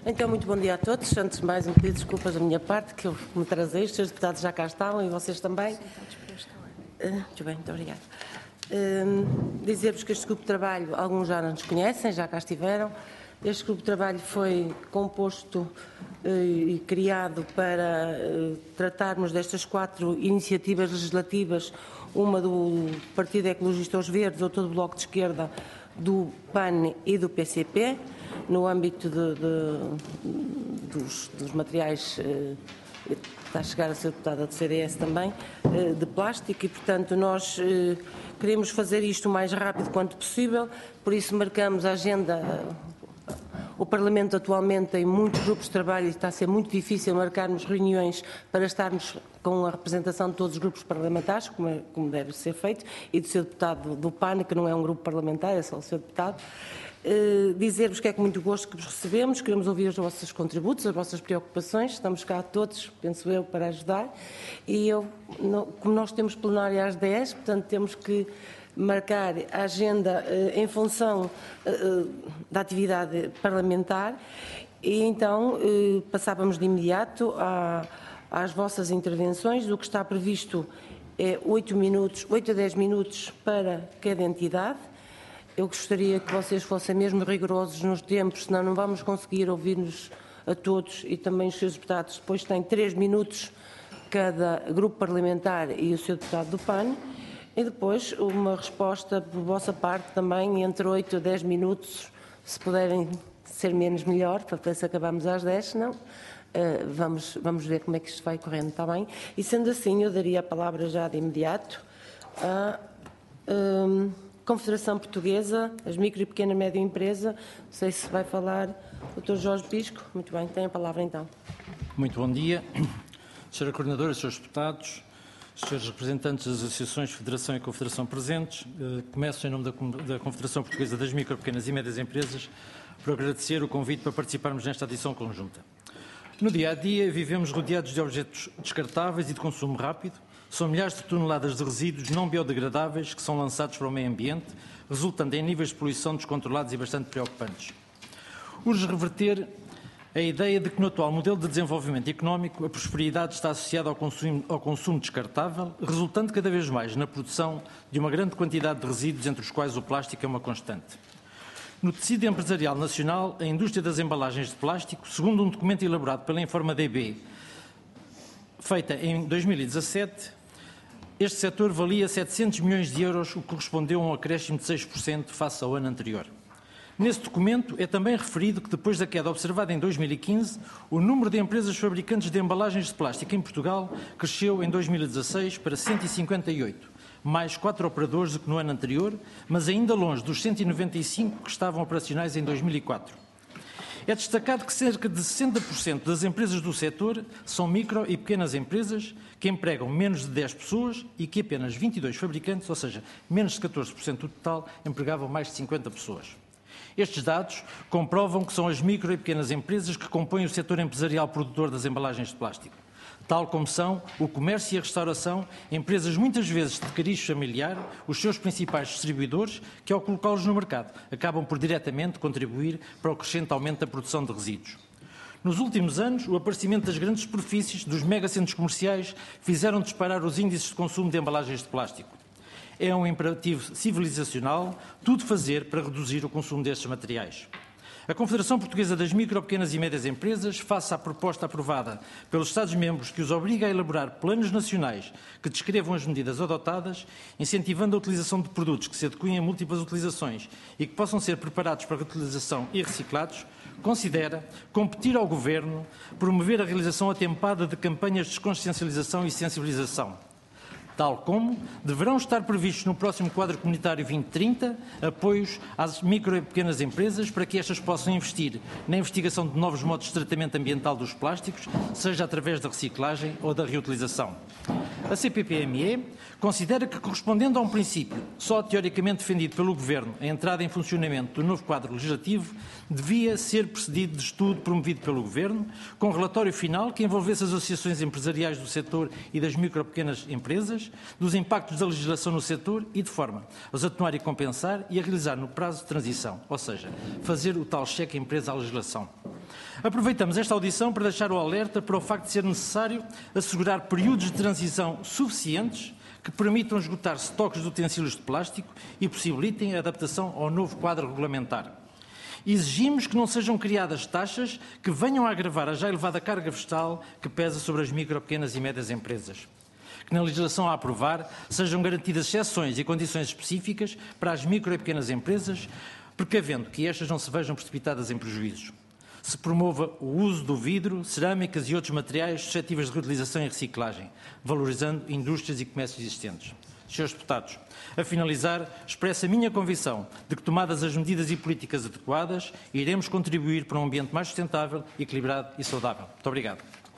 Então, muito bom dia a todos. Antes de mais, um pedido de desculpas da minha parte, que eu me trazei. Os seus deputados já cá estavam e vocês também. Muito bem, muito obrigada. Dizer-vos que este grupo de trabalho, alguns já não nos conhecem, já cá estiveram. Este grupo de trabalho foi composto e criado para tratarmos destas 4 iniciativas legislativas, uma do Partido Ecologista aos Verdes, outra do Bloco de Esquerda, do PAN e do PCP, no âmbito dos materiais, está a chegar a ser deputada do CDS também, de plástico, e portanto nós queremos fazer isto o mais rápido quanto possível, por isso marcamos a agenda. O Parlamento atualmente tem muitos grupos de trabalho e está a ser muito difícil marcarmos reuniões para estarmos com a representação de todos os grupos parlamentares, como deve ser feito, e do seu deputado do PAN, que não é um grupo parlamentar, é só o seu deputado. Dizer-vos que é com muito gosto que vos recebemos, queremos ouvir os vossos contributos, as vossas preocupações, estamos cá todos, penso eu, para ajudar. E como nós temos plenária às 10, portanto temos que marcar a agenda em função da atividade parlamentar e então passávamos de imediato às vossas intervenções. O que está previsto é 8 a 10 minutos para cada entidade. Eu gostaria que vocês fossem mesmo rigorosos nos tempos, senão não vamos conseguir ouvir-nos a todos, e também os seus deputados. Depois têm 3 minutos cada grupo parlamentar e o seu deputado do PAN. E depois uma resposta por vossa parte também entre 8 a 10 minutos, se puderem ser menos melhor, para ver se acabamos às 10, senão vamos ver como é que isto vai correndo, está bem? E sendo assim, eu daria a palavra já de imediato à Confederação Portuguesa, as micro e pequena e média empresa. Não sei se vai falar o Dr. Jorge Pisco. Muito bem, tem a palavra então. Muito bom dia. Sra. Coordenadora, Srs. Deputados, Srs. Representantes das Associações, Federação e Confederação presentes, começo em nome da Confederação Portuguesa das Micro, Pequenas e Médias Empresas por agradecer o convite para participarmos nesta adição conjunta. No dia-a-dia, vivemos rodeados de objetos descartáveis e de consumo rápido. São milhares de toneladas de resíduos não biodegradáveis que são lançados para o meio ambiente, resultando em níveis de poluição descontrolados e bastante preocupantes. Urge reverter a ideia de que no atual modelo de desenvolvimento económico a prosperidade está associada ao consumo descartável, resultando cada vez mais na produção de uma grande quantidade de resíduos, entre os quais o plástico é uma constante. No tecido empresarial nacional, a indústria das embalagens de plástico, segundo um documento elaborado pela Informa DB, feita em 2017, este setor valia 700 milhões de euros, o que correspondeu a um acréscimo de 6% face ao ano anterior. Nesse documento é também referido que, depois da queda observada em 2015, o número de empresas fabricantes de embalagens de plástico em Portugal cresceu em 2016 para 158, mais 4 operadores do que no ano anterior, mas ainda longe dos 195 que estavam operacionais em 2004. É destacado que cerca de 60% das empresas do setor são micro e pequenas empresas que empregam menos de 10 pessoas e que apenas 22 fabricantes, ou seja, menos de 14% do total, empregavam mais de 50 pessoas. Estes dados comprovam que são as micro e pequenas empresas que compõem o setor empresarial produtor das embalagens de plástico, tal como são o comércio e a restauração, empresas muitas vezes de cariz familiar, os seus principais distribuidores, que ao colocá-los no mercado acabam por diretamente contribuir para o crescente aumento da produção de resíduos. Nos últimos anos, o aparecimento das grandes superfícies, dos megacentros comerciais, fizeram disparar os índices de consumo de embalagens de plástico. É um imperativo civilizacional tudo fazer para reduzir o consumo destes materiais. A Confederação Portuguesa das Micro, Pequenas e Médias Empresas, face à proposta aprovada pelos Estados-membros que os obriga a elaborar planos nacionais que descrevam as medidas adotadas, incentivando a utilização de produtos que se adequem a múltiplas utilizações e que possam ser preparados para reutilização e reciclados, considera competir ao Governo promover a realização atempada de campanhas de consciencialização e sensibilização, tal como deverão estar previstos no próximo quadro comunitário 2030 apoios às micro e pequenas empresas para que estas possam investir na investigação de novos modos de tratamento ambiental dos plásticos, seja através da reciclagem ou da reutilização. A CPPME considera que, correspondendo a um princípio só teoricamente defendido pelo Governo, a entrada em funcionamento do novo quadro legislativo devia ser precedido de estudo promovido pelo Governo, com relatório final que envolvesse as associações empresariais do setor e das micro e pequenas empresas, dos impactos da legislação no setor e de forma a os atenuar e compensar e a realizar no prazo de transição, ou seja, fazer o tal cheque empresa à legislação. Aproveitamos esta audição para deixar o alerta para o facto de ser necessário assegurar períodos de transição suficientes que permitam esgotar estoques de utensílios de plástico e possibilitem a adaptação ao novo quadro regulamentar. Exigimos que não sejam criadas taxas que venham a agravar a já elevada carga fiscal que pesa sobre as micro, pequenas e médias empresas. Que na legislação a aprovar sejam garantidas exceções e condições específicas para as micro e pequenas empresas, precavendo que estas não se vejam precipitadas em prejuízos. Se promova o uso do vidro, cerâmicas e outros materiais suscetíveis de reutilização e reciclagem, valorizando indústrias e comércios existentes. Senhores deputados, a finalizar, expresso a minha convicção de que, tomadas as medidas e políticas adequadas, iremos contribuir para um ambiente mais sustentável, equilibrado e saudável. Muito obrigado.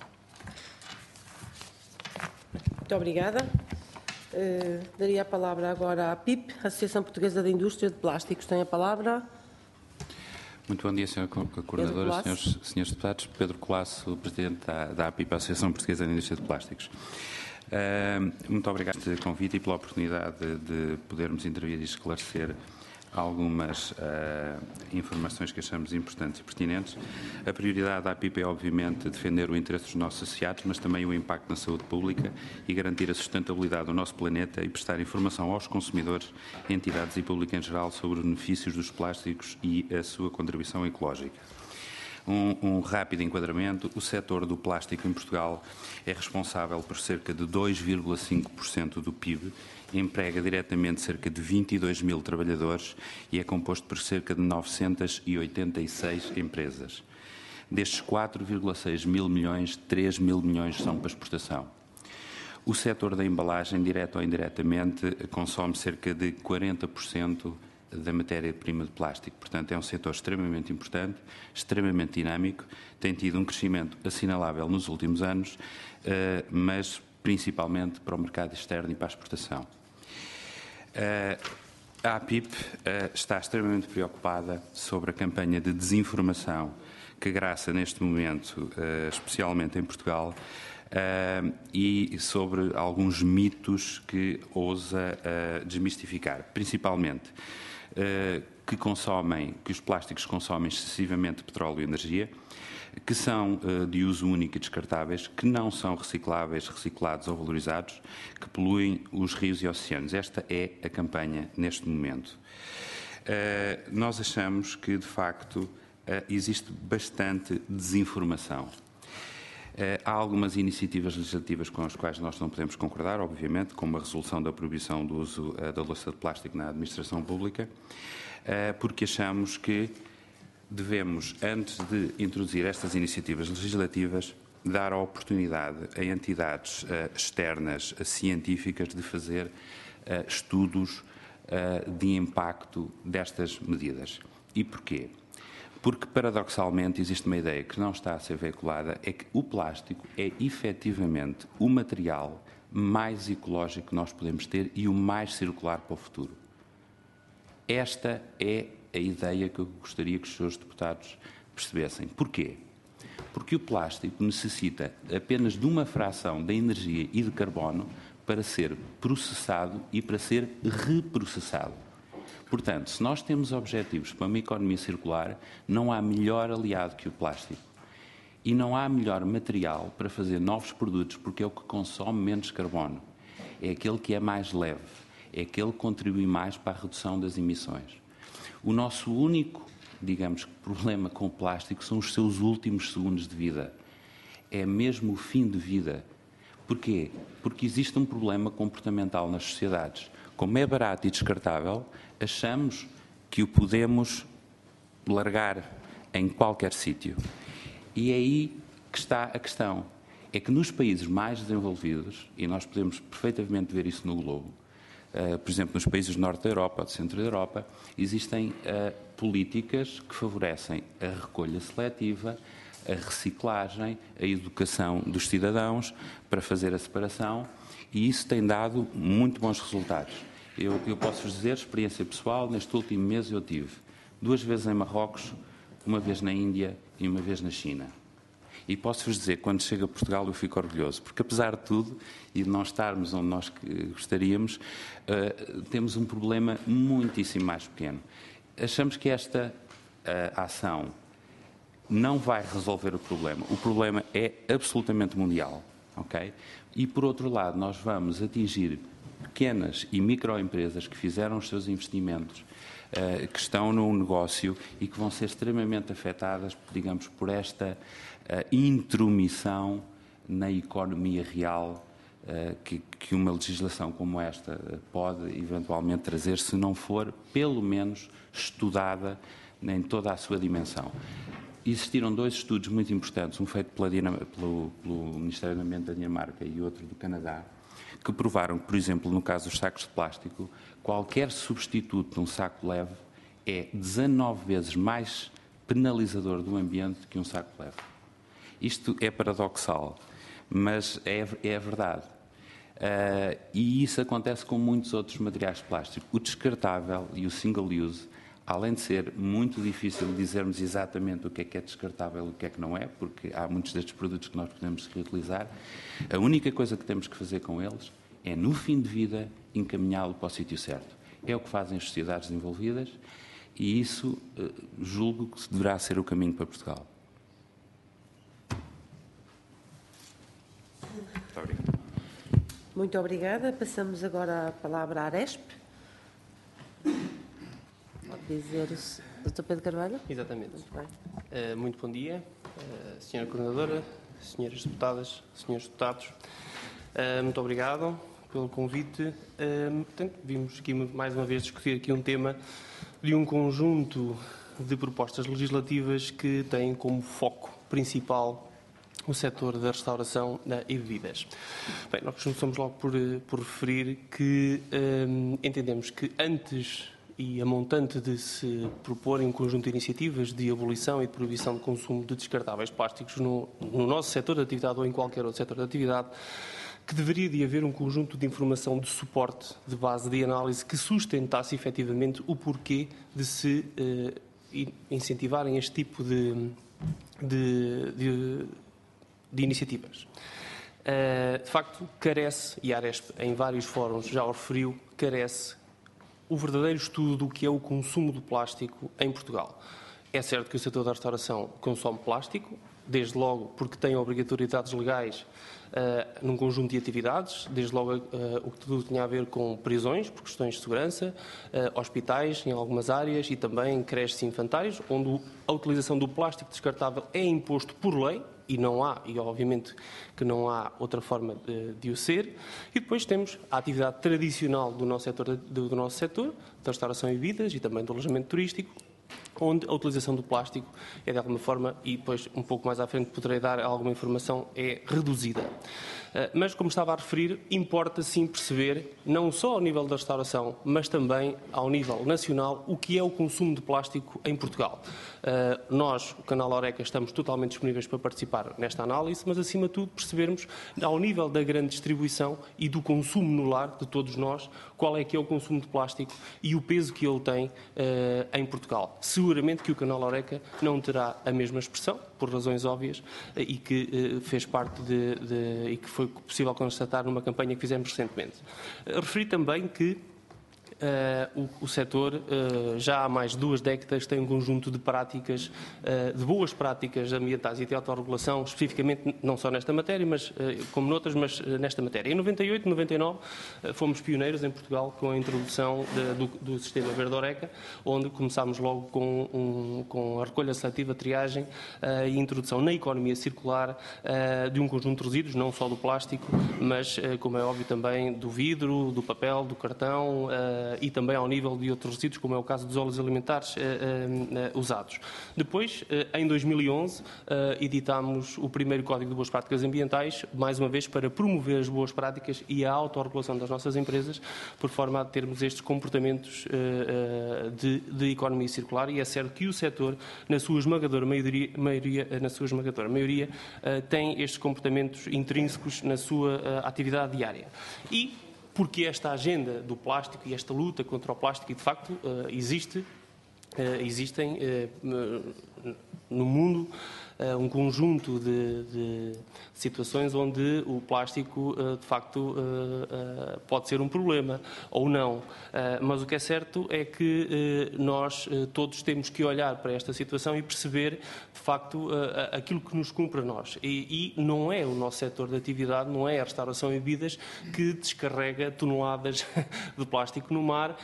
Muito obrigada. Daria a palavra agora à PIP, Associação Portuguesa da Indústria de Plásticos. Tem a palavra. Muito bom dia, Sra. Coordenadora, senhores deputados. Pedro Colasso, Presidente da APIP, Associação Portuguesa da Indústria de Plásticos. Muito obrigado pelo convite e pela oportunidade de podermos intervir e esclarecer algumas informações que achamos importantes e pertinentes. A prioridade da APIP é, obviamente, defender o interesse dos nossos associados, mas também o impacto na saúde pública e garantir a sustentabilidade do nosso planeta e prestar informação aos consumidores, entidades e público em geral sobre os benefícios dos plásticos e a sua contribuição ecológica. Um rápido enquadramento: o setor do plástico em Portugal é responsável por cerca de 2,5% do PIB, emprega diretamente cerca de 22 mil trabalhadores e é composto por cerca de 986 empresas. Destes 4,6 mil milhões, 3 mil milhões são para exportação. O setor da embalagem, direto ou indiretamente, consome cerca de 40% da matéria-prima de plástico. Portanto, é um setor extremamente importante, extremamente dinâmico, tem tido um crescimento assinalável nos últimos anos, mas principalmente para o mercado externo e para a exportação. A APIP está extremamente preocupada sobre a campanha de desinformação que graça neste momento, especialmente em Portugal, e sobre alguns mitos que ousa desmistificar, principalmente que os plásticos consomem excessivamente petróleo e energia, que são de uso único e descartáveis, que não são recicláveis, reciclados ou valorizados, que poluem os rios e oceanos. Esta é a campanha neste momento. Nós achamos que, de facto, existe bastante desinformação. Há algumas iniciativas legislativas com as quais nós não podemos concordar, obviamente, como a resolução da proibição do uso da louça de plástico na administração pública, porque achamos que devemos, antes de introduzir estas iniciativas legislativas, dar a oportunidade a entidades externas, científicas, de fazer estudos de impacto destas medidas. E porquê? Porque, paradoxalmente, existe uma ideia que não está a ser veiculada, é que o plástico é, efetivamente, o material mais ecológico que nós podemos ter e o mais circular para o futuro. Esta é a ideia que eu gostaria que os senhores deputados percebessem. Porquê? Porque o plástico necessita apenas de uma fração da energia e de carbono para ser processado e para ser reprocessado. Portanto, se nós temos objetivos para uma economia circular, não há melhor aliado que o plástico. E não há melhor material para fazer novos produtos, porque é o que consome menos carbono. É aquele que é mais leve, é aquele que contribui mais para a redução das emissões. O nosso único, digamos, problema com o plástico são os seus últimos segundos de vida. É mesmo o fim de vida. Porquê? Porque existe um problema comportamental nas sociedades. Como é barato e descartável, achamos que o podemos largar em qualquer sítio. E é aí que está a questão. É que nos países mais desenvolvidos, e nós podemos perfeitamente ver isso no globo, por exemplo, nos países do norte da Europa, do centro da Europa, existem políticas que favorecem a recolha seletiva, a reciclagem, a educação dos cidadãos para fazer a separação, e isso tem dado muito bons resultados. Eu posso-vos dizer, experiência pessoal, neste último mês eu tive 2 vezes em Marrocos, 1 vez na Índia e 1 vez na China. E posso-vos dizer, quando chego a Portugal eu fico orgulhoso, porque apesar de tudo, e de não estarmos onde nós gostaríamos, temos um problema muitíssimo mais pequeno. Achamos que esta ação não vai resolver o problema. O problema é absolutamente mundial, ok? E, por outro lado, nós vamos atingir pequenas e microempresas que fizeram os seus investimentos, que estão no negócio e que vão ser extremamente afetadas, digamos, por esta intromissão na economia real que uma legislação como esta pode eventualmente trazer, se não for, pelo menos, estudada em toda a sua dimensão. Existiram 2 estudos muito importantes, um feito pelo Ministério do Ambiente da Dinamarca e outro do Canadá, que provaram que, por exemplo, no caso dos sacos de plástico, qualquer substituto de um saco leve é 19 vezes mais penalizador do ambiente que um saco leve. Isto é paradoxal, mas é a verdade. E isso acontece com muitos outros materiais de plástico. O descartável e o single use, além de ser muito difícil dizermos exatamente o que é descartável e o que é que não é, porque há muitos destes produtos que nós podemos reutilizar, a única coisa que temos que fazer com eles é, no fim de vida, encaminhá-lo para o sítio certo. É o que fazem as sociedades desenvolvidas e isso julgo que deverá ser o caminho para Portugal. Muito obrigado. Muito obrigada. Passamos agora a palavra à Aresp. Pode dizer o Dr. Pedro Carvalho? Exatamente. Muito bem. Muito bom dia, Sra. Coordenadora, Sras. Deputadas, Srs. Deputados. Muito obrigado pelo convite. Portanto, vimos aqui mais uma vez discutir aqui um tema de um conjunto de propostas legislativas que têm como foco principal o setor da restauração e bebidas. Bem, nós começamos logo por referir que entendemos que antes e a montante de se proporem um conjunto de iniciativas de abolição e de proibição de consumo de descartáveis plásticos no nosso setor de atividade ou em qualquer outro setor de atividade, que deveria de haver um conjunto de informação de suporte, de base de análise, que sustentasse efetivamente o porquê de se incentivarem este tipo de iniciativas. De facto, carece, e a Aresp em vários fóruns já o referiu, carece o verdadeiro estudo do que é o consumo do plástico em Portugal. É certo que o setor da restauração consome plástico, desde logo porque tem obrigatoriedades legais num conjunto de atividades, desde logo o que tudo tinha a ver com prisões, por questões de segurança, hospitais em algumas áreas e também creches infantários, onde a utilização do plástico descartável é imposto por lei, e obviamente que não há outra forma de o ser. E depois temos a atividade tradicional do nosso setor, da restauração e bebidas e também do alojamento turístico, onde a utilização do plástico é de alguma forma, e depois um pouco mais à frente poderei dar alguma informação, é reduzida. Mas, como estava a referir, importa sim perceber, não só ao nível da restauração, mas também ao nível nacional, o que é o consumo de plástico em Portugal. Nós, o canal Oreca, estamos totalmente disponíveis para participar nesta análise, mas, acima de tudo, percebermos, ao nível da grande distribuição e do consumo no lar de todos nós, qual é que é o consumo de plástico e o peso que ele tem em Portugal. Seguramente que o canal Oreca não terá a mesma expressão, por razões óbvias, e que fez parte e que foi possível constatar numa campanha que fizemos recentemente. Referi também que o setor já há mais de 2 décadas tem um conjunto de práticas, de boas práticas ambientais e de autorregulação, especificamente não só nesta matéria, mas como noutras, mas nesta matéria. Em 98, 99, fomos pioneiros em Portugal com a introdução do sistema Verde Oreca, onde começámos logo com a recolha seletiva, triagem e introdução na economia circular de um conjunto de resíduos, não só do plástico, mas, como é óbvio, também do vidro, do papel, do cartão, e também ao nível de outros resíduos, como é o caso dos óleos alimentares usados. Depois, em 2011, editámos o primeiro Código de Boas Práticas Ambientais, mais uma vez para promover as boas práticas e a autorregulação das nossas empresas, por forma a termos estes comportamentos de economia circular, e é certo que o setor, na sua esmagadora maioria, tem estes comportamentos intrínsecos na sua atividade diária. E porque esta agenda do plástico e esta luta contra o plástico, e de facto existem no mundo um conjunto de situações onde o plástico, de facto, pode ser um problema ou não. Mas o que é certo é que nós todos temos que olhar para esta situação e perceber, de facto, aquilo que nos cumpre a nós. E não é o nosso setor de atividade, não é a restauração e bebidas que descarrega toneladas de plástico no mar.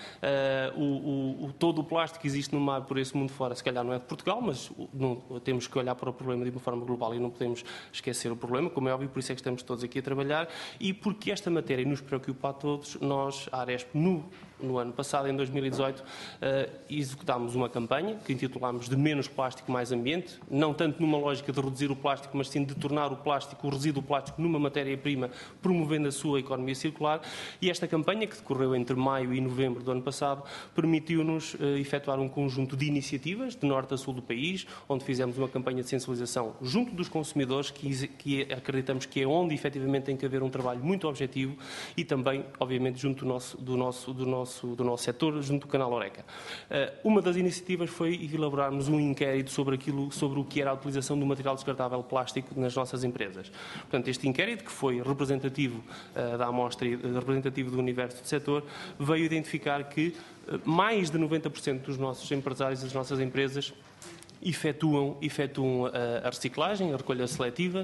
Todo o plástico que existe no mar por esse mundo fora, se calhar não é de Portugal, mas temos que olhar para o problema de uma forma global e não podemos esquecer o problema, como é óbvio, por isso é que estamos todos aqui a trabalhar e porque esta matéria nos preocupa a todos, nós, a Aresp, no ano passado, em 2018, executámos uma campanha que intitulámos de Menos Plástico, Mais Ambiente, não tanto numa lógica de reduzir o plástico, mas sim de tornar o resíduo plástico numa matéria-prima, promovendo a sua economia circular. E esta campanha, que decorreu entre maio e novembro do ano passado, permitiu-nos efetuar um conjunto de iniciativas, de norte a sul do país, onde fizemos uma campanha de sensibilização junto dos consumidores, que acreditamos que é onde efetivamente tem que haver um trabalho muito objetivo e também, obviamente, junto do nosso setor, junto do canal Oreca. Uma das iniciativas foi elaborarmos um inquérito sobre o que era a utilização do material descartável plástico nas nossas empresas. Portanto, este inquérito, que foi representativo da amostra e representativo do universo do setor, veio identificar que mais de 90% dos nossos empresários e das nossas empresas efetuam a reciclagem, a recolha seletiva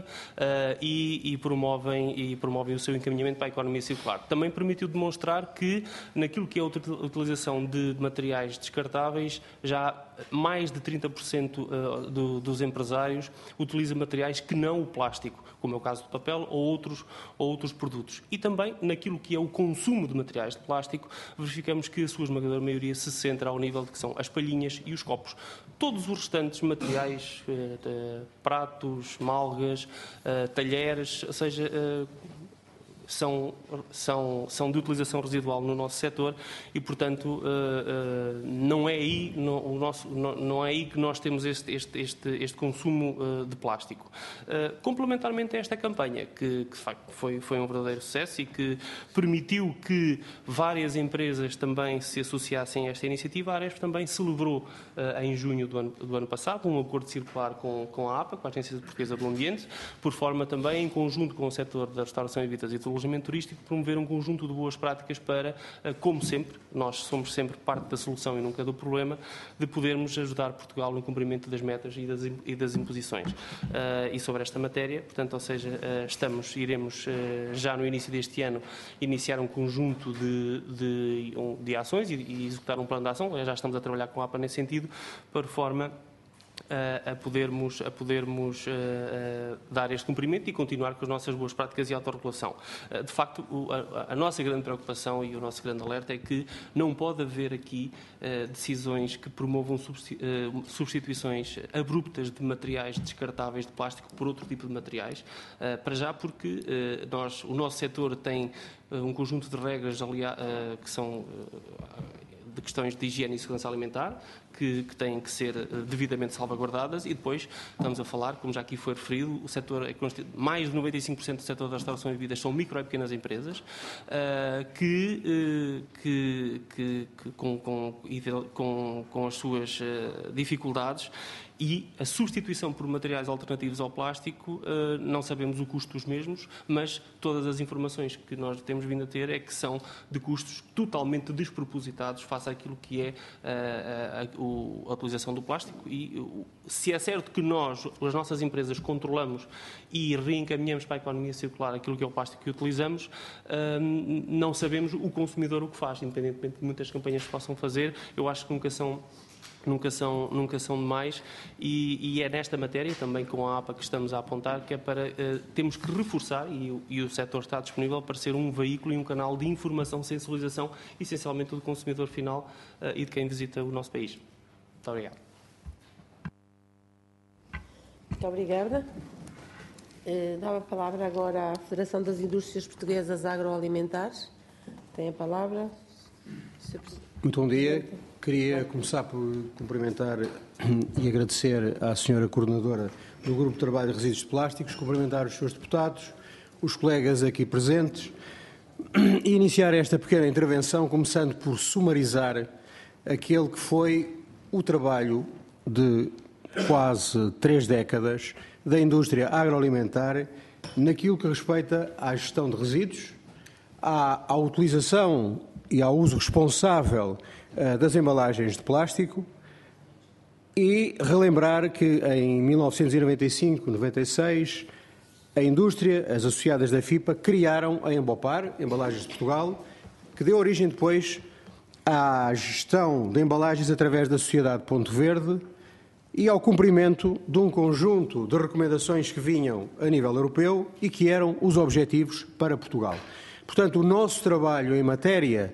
e promovem o seu encaminhamento para a economia circular. Também permitiu demonstrar que, naquilo que é a utilização de materiais descartáveis, já mais de 30% dos empresários utilizam materiais que não o plástico, como é o caso do papel ou outros produtos. E também, naquilo que é o consumo de materiais de plástico, verificamos que a sua esmagadora maioria se centra ao nível de que são as palhinhas e os copos. Todos os restantes materiais, pratos, malgas, talheres, ou seja, são de utilização residual no nosso setor e, portanto, não é aí que nós temos este consumo de plástico. Complementarmente a esta campanha, que de facto foi um verdadeiro sucesso e que permitiu que várias empresas também se associassem a esta iniciativa, a Aresp também celebrou em junho do ano passado um acordo circular com a APA, com a Agência Portuguesa do Ambiente, por forma também, em conjunto com o setor da restauração e bebidas e do alojamento turístico, promover um conjunto de boas práticas para, como sempre, nós somos sempre parte da solução e nunca do problema, de podermos ajudar Portugal no cumprimento das metas e das imposições. E sobre esta matéria, portanto, ou seja, iremos já no início deste ano iniciar um conjunto de ações e executar um plano de ação. Já estamos a trabalhar com a APA nesse sentido, para forma a podermos dar este cumprimento e continuar com as nossas boas práticas e autorregulação. De facto, a nossa grande preocupação e o nosso grande alerta é que não pode haver aqui decisões que promovam substituições abruptas de materiais descartáveis de plástico por outro tipo de materiais, para já porque o nosso setor tem um conjunto de regras que são de questões de higiene e segurança alimentar, que têm que ser devidamente salvaguardadas e depois estamos a falar, como já aqui foi referido, o setor mais de 95% do setor da restauração e bebidas são micro e pequenas empresas com as suas dificuldades e a substituição por materiais alternativos ao plástico, não sabemos o custo dos mesmos, mas todas as informações que nós temos vindo a ter é que são de custos totalmente despropositados face àquilo que é a utilização do plástico. E se é certo que nós, as nossas empresas, controlamos e reencaminhamos para a economia circular aquilo que é o plástico que utilizamos, não sabemos o consumidor o que faz, independentemente de muitas campanhas que possam fazer. Eu acho que nunca são demais e é nesta matéria, também com a APA, que estamos a apontar, que é para temos que reforçar, e o setor está disponível para ser um veículo e um canal de informação, sensibilização, essencialmente do consumidor final e de quem visita o nosso país. Muito obrigado. Muito obrigada. Dava a palavra agora à Federação das Indústrias Portuguesas Agroalimentares. Tem a palavra. Muito bom dia. Queria começar por cumprimentar e agradecer à senhora coordenadora do Grupo de Trabalho de Resíduos de Plásticos, cumprimentar os seus deputados, os colegas aqui presentes e iniciar esta pequena intervenção começando por sumarizar aquele que foi o trabalho de quase 3 décadas da indústria agroalimentar naquilo que respeita à gestão de resíduos, à utilização e ao uso responsável das embalagens de plástico, e relembrar que em 1995-96 a indústria, as associadas da FIPA, criaram a Embopar, Embalagens de Portugal, que deu origem depois à gestão de embalagens através da Sociedade Ponto Verde e ao cumprimento de um conjunto de recomendações que vinham a nível europeu e que eram os objetivos para Portugal. Portanto, o nosso trabalho em matéria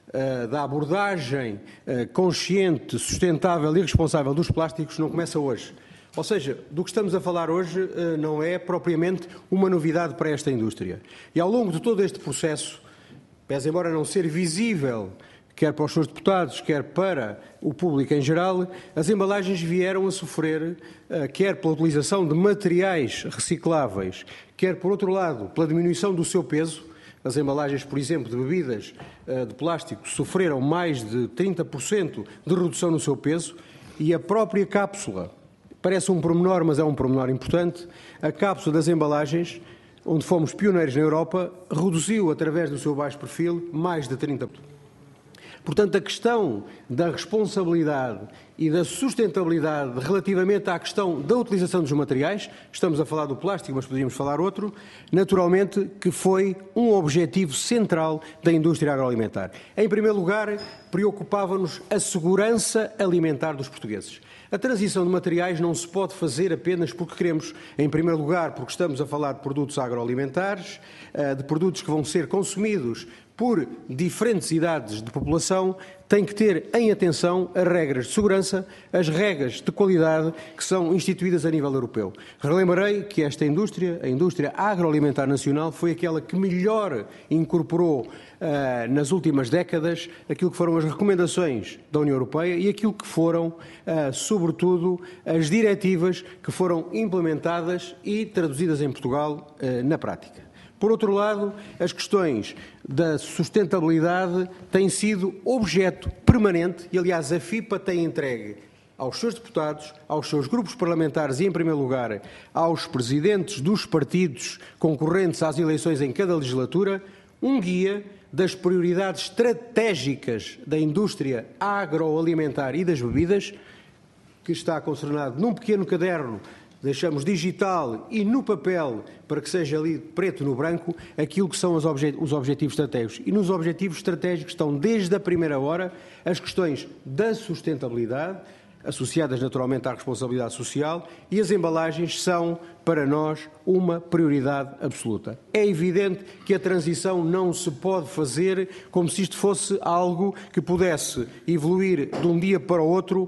da abordagem consciente, sustentável e responsável dos plásticos não começa hoje. Ou seja, do que estamos a falar hoje não é propriamente uma novidade para esta indústria. E ao longo de todo este processo, pese embora não ser visível, quer para os seus deputados, quer para o público em geral, as embalagens vieram a sofrer, quer pela utilização de materiais recicláveis, quer, por outro lado, pela diminuição do seu peso. As embalagens, por exemplo, de bebidas de plástico sofreram mais de 30% de redução no seu peso, e a própria cápsula, parece um pormenor, mas é um pormenor importante, a cápsula das embalagens, onde fomos pioneiros na Europa, reduziu, através do seu baixo perfil, mais de 30%. Portanto, a questão da responsabilidade e da sustentabilidade relativamente à questão da utilização dos materiais, estamos a falar do plástico, mas poderíamos falar outro, naturalmente que foi um objetivo central da indústria agroalimentar. Em primeiro lugar, preocupava-nos a segurança alimentar dos portugueses. A transição de materiais não se pode fazer apenas porque queremos, em primeiro lugar, porque estamos a falar de produtos agroalimentares, de produtos que vão ser consumidos por diferentes idades de população, tem que ter em atenção as regras de segurança, as regras de qualidade que são instituídas a nível europeu. Relembrarei que esta indústria, a indústria agroalimentar nacional, foi aquela que melhor incorporou nas últimas décadas aquilo que foram as recomendações da União Europeia e aquilo que foram, sobretudo, as diretivas que foram implementadas e traduzidas em Portugal na prática. Por outro lado, as questões da sustentabilidade têm sido objeto permanente e, aliás, a FIPA tem entregue aos seus deputados, aos seus grupos parlamentares e, em primeiro lugar, aos presidentes dos partidos concorrentes às eleições em cada legislatura, um guia das prioridades estratégicas da indústria agroalimentar e das bebidas, que está concentrado num pequeno caderno, deixamos digital e no papel, para que seja ali preto no branco, aquilo que são os objetivos estratégicos. E nos objetivos estratégicos estão, desde a primeira hora, as questões da sustentabilidade, associadas naturalmente à responsabilidade social, e as embalagens são, para nós, uma prioridade absoluta. É evidente que a transição não se pode fazer como se isto fosse algo que pudesse evoluir de um dia para o outro,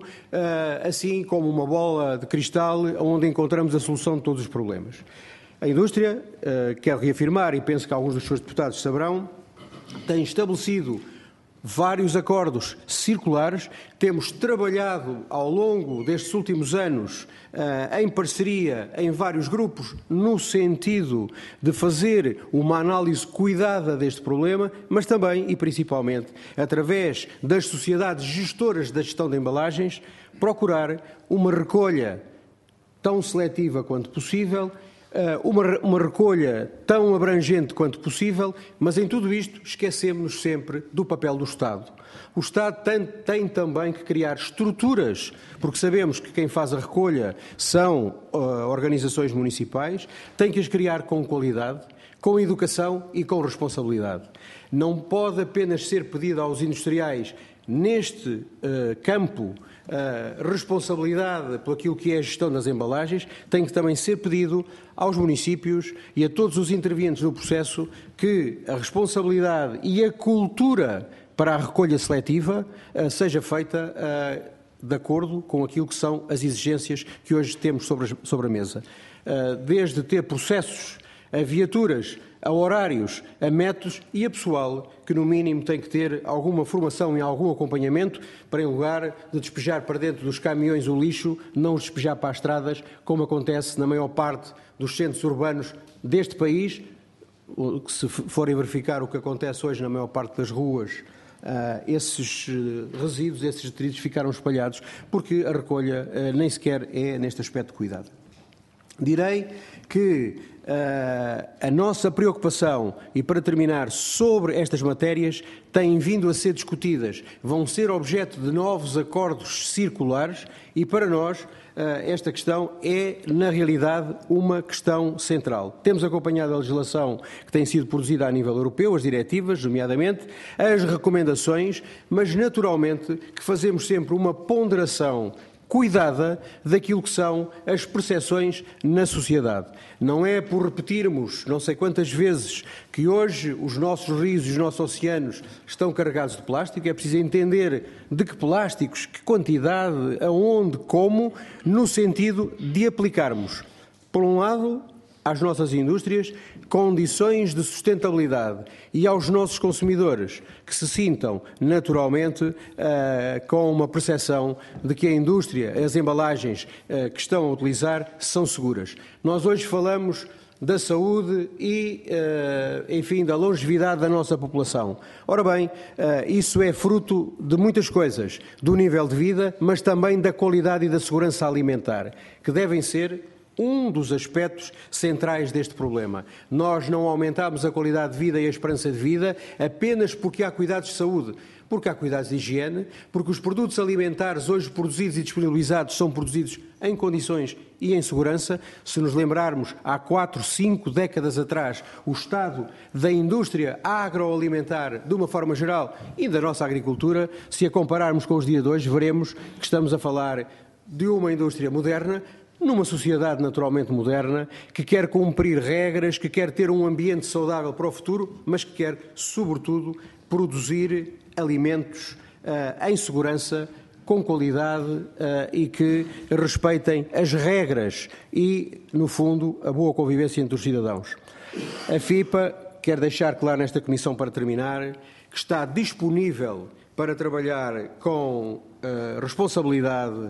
assim como uma bola de cristal onde encontramos a solução de todos os problemas. A indústria, quero reafirmar, e penso que alguns dos seus deputados saberão, tem estabelecido vários acordos circulares. Temos trabalhado ao longo destes últimos anos em parceria em vários grupos no sentido de fazer uma análise cuidada deste problema, mas também e principalmente através das sociedades gestoras da gestão de embalagens, procurar uma recolha tão seletiva quanto possível, uma recolha tão abrangente quanto possível, mas em tudo isto esquecemos-nos sempre do papel do Estado. O Estado tem também que criar estruturas, porque sabemos que quem faz a recolha são organizações municipais, tem que as criar com qualidade, com educação e com responsabilidade. Não pode apenas ser pedido aos industriais neste campo responsabilidade por aquilo que é a gestão das embalagens, tem que também ser pedido aos municípios e a todos os intervenientes no processo que a responsabilidade e a cultura para a recolha seletiva seja feita de acordo com aquilo que são as exigências que hoje temos sobre a mesa. Desde ter processos, a viaturas, a horários, a métodos e a pessoal que, no mínimo, tem que ter alguma formação e algum acompanhamento para, em lugar de despejar para dentro dos caminhões o lixo, não os despejar para as estradas, como acontece na maior parte dos centros urbanos deste país. Se forem verificar o que acontece hoje na maior parte das ruas esses resíduos, esses detritos ficaram espalhados, porque a recolha nem sequer é neste aspecto cuidado. Direi que a nossa preocupação, e para terminar, sobre estas matérias, têm vindo a ser discutidas, vão ser objeto de novos acordos circulares e, para nós, esta questão é, na realidade, uma questão central. Temos acompanhado a legislação que tem sido produzida a nível europeu, as diretivas, nomeadamente, as recomendações, mas, naturalmente, que fazemos sempre uma ponderação cuidada daquilo que são as percepções na sociedade. Não é por repetirmos não sei quantas vezes que hoje os nossos rios e os nossos oceanos estão carregados de plástico, é preciso entender de que plásticos, que quantidade, aonde, como, no sentido de aplicarmos, por um lado, às nossas indústrias, condições de sustentabilidade e aos nossos consumidores que se sintam naturalmente com uma percepção de que a indústria, as embalagens que estão a utilizar são seguras. Nós hoje falamos da saúde e, enfim, da longevidade da nossa população. Ora bem, isso é fruto de muitas coisas, do nível de vida, mas também da qualidade e da segurança alimentar, que devem ser um dos aspectos centrais deste problema. Nós não aumentamos a qualidade de vida e a esperança de vida apenas porque há cuidados de saúde, porque há cuidados de higiene, porque os produtos alimentares hoje produzidos e disponibilizados são produzidos em condições e em segurança. Se nos lembrarmos, há 4, 5 décadas atrás, o estado da indústria agroalimentar, de uma forma geral, e da nossa agricultura, se a compararmos com os dias de hoje, veremos que estamos a falar de uma indústria moderna, numa sociedade naturalmente moderna, que quer cumprir regras, que quer ter um ambiente saudável para o futuro, mas que quer, sobretudo, produzir alimentos em segurança, com qualidade e que respeitem as regras e, no fundo, a boa convivência entre os cidadãos. A FIPA quer deixar claro nesta comissão, para terminar, que está disponível para trabalhar com responsabilidade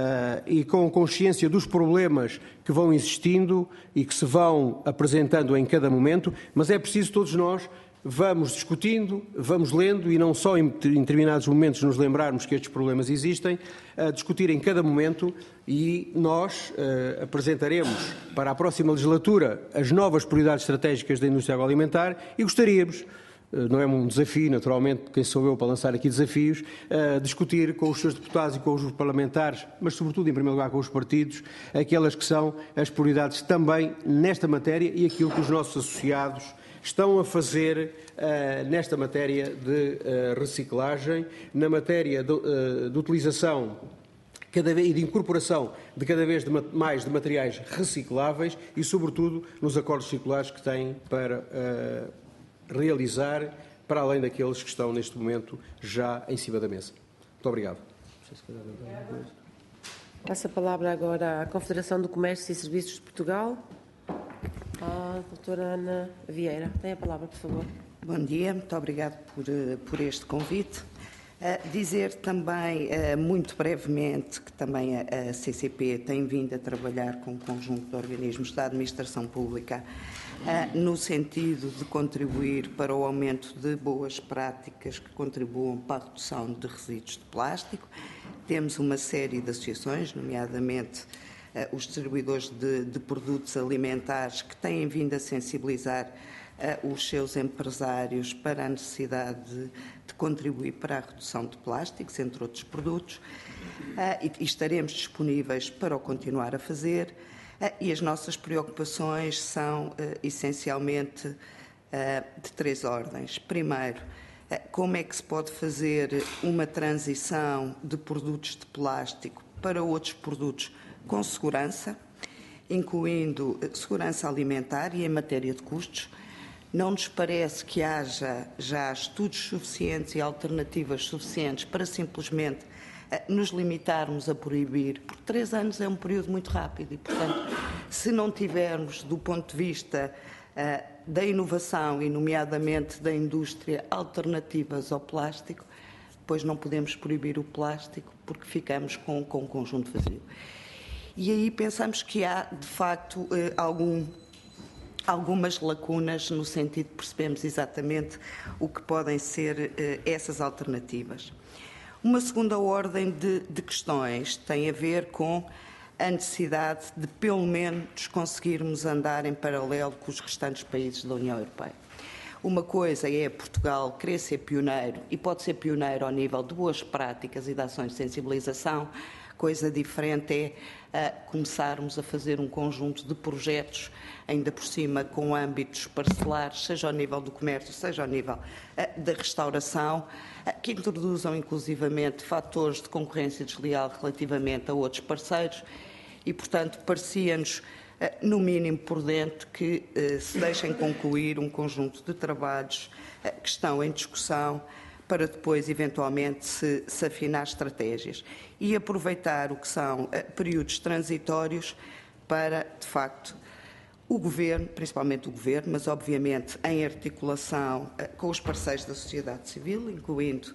e com consciência dos problemas que vão existindo e que se vão apresentando em cada momento, mas é preciso todos nós vamos discutindo, vamos lendo e não só em determinados momentos nos lembrarmos que estes problemas existem, discutir em cada momento, e nós apresentaremos para a próxima legislatura as novas prioridades estratégicas da indústria agroalimentar e gostaríamos, não é um desafio, naturalmente, quem sou eu para lançar aqui desafios, discutir com os seus deputados e com os parlamentares, mas sobretudo, em primeiro lugar, com os partidos, aquelas que são as prioridades também nesta matéria e aquilo que os nossos associados estão a fazer nesta matéria de reciclagem, na matéria de utilização e de incorporação de cada vez mais de materiais recicláveis e, sobretudo, nos acordos circulares que têm para realizar, para além daqueles que estão neste momento já em cima da mesa. Muito obrigado. Passo a palavra agora à Confederação do Comércio e Serviços de Portugal. A doutora Ana Vieira. Tem a palavra, por favor. Bom dia, muito obrigado por este convite. Dizer também, muito brevemente, que também a CCP tem vindo a trabalhar com um conjunto de organismos da administração pública no sentido de contribuir para o aumento de boas práticas que contribuam para a redução de resíduos de plástico. Temos uma série de associações, nomeadamente os distribuidores de produtos alimentares, que têm vindo a sensibilizar os seus empresários para a necessidade de contribuir para a redução de plásticos, entre outros produtos, e estaremos disponíveis para o continuar a fazer. E as nossas preocupações são essencialmente de 3 ordens. Primeiro, como é que se pode fazer uma transição de produtos de plástico para outros produtos com segurança, incluindo segurança alimentar e em matéria de custos. Não nos parece que haja já estudos suficientes e alternativas suficientes para simplesmente nos limitarmos a proibir, porque 3 anos é um período muito rápido e, portanto, se não tivermos, do ponto de vista da inovação e, nomeadamente, da indústria, alternativas ao plástico, depois não podemos proibir o plástico porque ficamos com um conjunto vazio. E aí pensamos que há, de facto, algumas lacunas no sentido de percebermos exatamente o que podem ser essas alternativas. Uma segunda ordem de questões tem a ver com a necessidade de, pelo menos, conseguirmos andar em paralelo com os restantes países da União Europeia. Uma coisa é Portugal querer ser pioneiro, e pode ser pioneiro ao nível de boas práticas e de ações de sensibilização. Coisa diferente é começarmos a fazer um conjunto de projetos, ainda por cima com âmbitos parcelares, seja ao nível do comércio, seja ao nível da restauração, que introduzam inclusivamente fatores de concorrência desleal relativamente a outros parceiros e, portanto, parecia-nos no mínimo prudente que se deixem concluir um conjunto de trabalhos que estão em discussão para depois, eventualmente, se afinar estratégias e aproveitar o que são períodos transitórios para, de facto, o Governo, principalmente o Governo, mas obviamente em articulação com os parceiros da sociedade civil, incluindo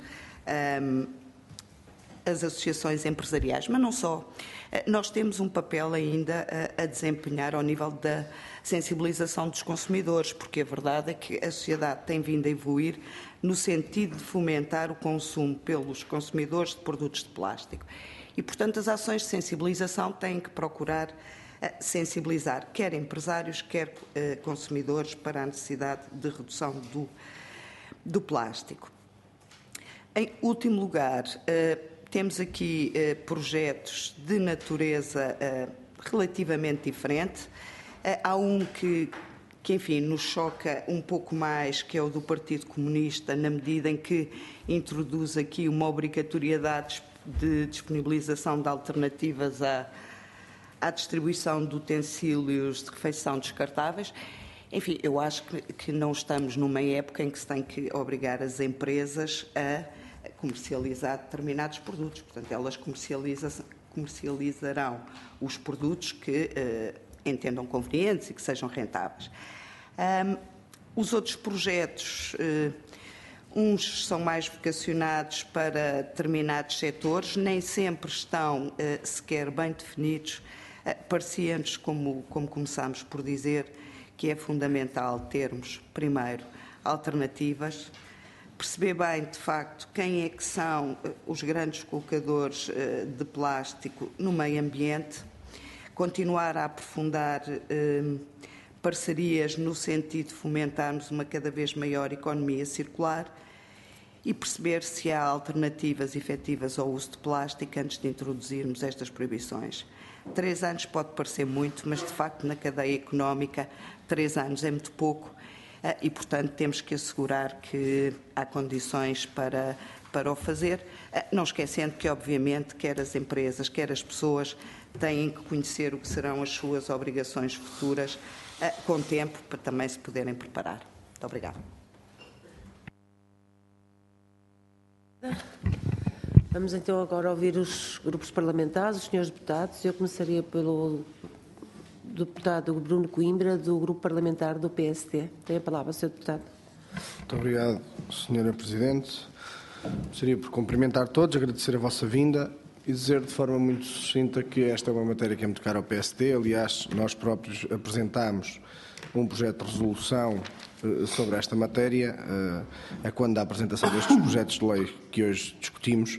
as associações empresariais, mas não só. Nós temos um papel ainda a desempenhar ao nível da sensibilização dos consumidores, porque a verdade é que a sociedade tem vindo a evoluir no sentido de fomentar o consumo pelos consumidores de produtos de plástico. E, portanto, as ações de sensibilização têm que procurar sensibilizar quer empresários, quer consumidores para a necessidade de redução do plástico. Em último lugar, temos aqui projetos de natureza relativamente diferente. Há um que, enfim, nos choca um pouco mais, que é o do Partido Comunista, na medida em que introduz aqui uma obrigatoriedade de disponibilização de alternativas à distribuição de utensílios de refeição descartáveis. Enfim, eu acho que não estamos numa época em que se tem que obrigar as empresas a comercializar determinados produtos. Portanto, elas comercializarão os produtos que entendam convenientes e que sejam rentáveis. Os outros projetos, uns são mais vocacionados para determinados setores, nem sempre estão sequer bem definidos. Parecia-nos, como começámos por dizer, que é fundamental termos, primeiro, alternativas, perceber bem, de facto, quem é que são os grandes colocadores de plástico no meio ambiente, continuar a aprofundar parcerias no sentido de fomentarmos uma cada vez maior economia circular e perceber se há alternativas efetivas ao uso de plástico antes de introduzirmos estas proibições. 3 anos pode parecer muito, mas, de facto, na cadeia económica, 3 anos é muito pouco e, portanto, temos que assegurar que há condições para o fazer, não esquecendo que, obviamente, quer as empresas, quer as pessoas têm que conhecer o que serão as suas obrigações futuras com tempo para também se poderem preparar. Muito obrigada. Vamos então agora ouvir os grupos parlamentares, os senhores deputados. Eu começaria pelo deputado Bruno Coimbra, do grupo parlamentar do PSD. Tem a palavra, Sr. Deputado. Muito obrigado, Sra. Presidente. Gostaria por cumprimentar todos, agradecer a vossa vinda e dizer de forma muito sucinta que esta é uma matéria que é muito cara ao PSD. Aliás, nós próprios apresentámos um projeto de resolução sobre esta matéria, quando da apresentação destes projetos de lei que hoje discutimos,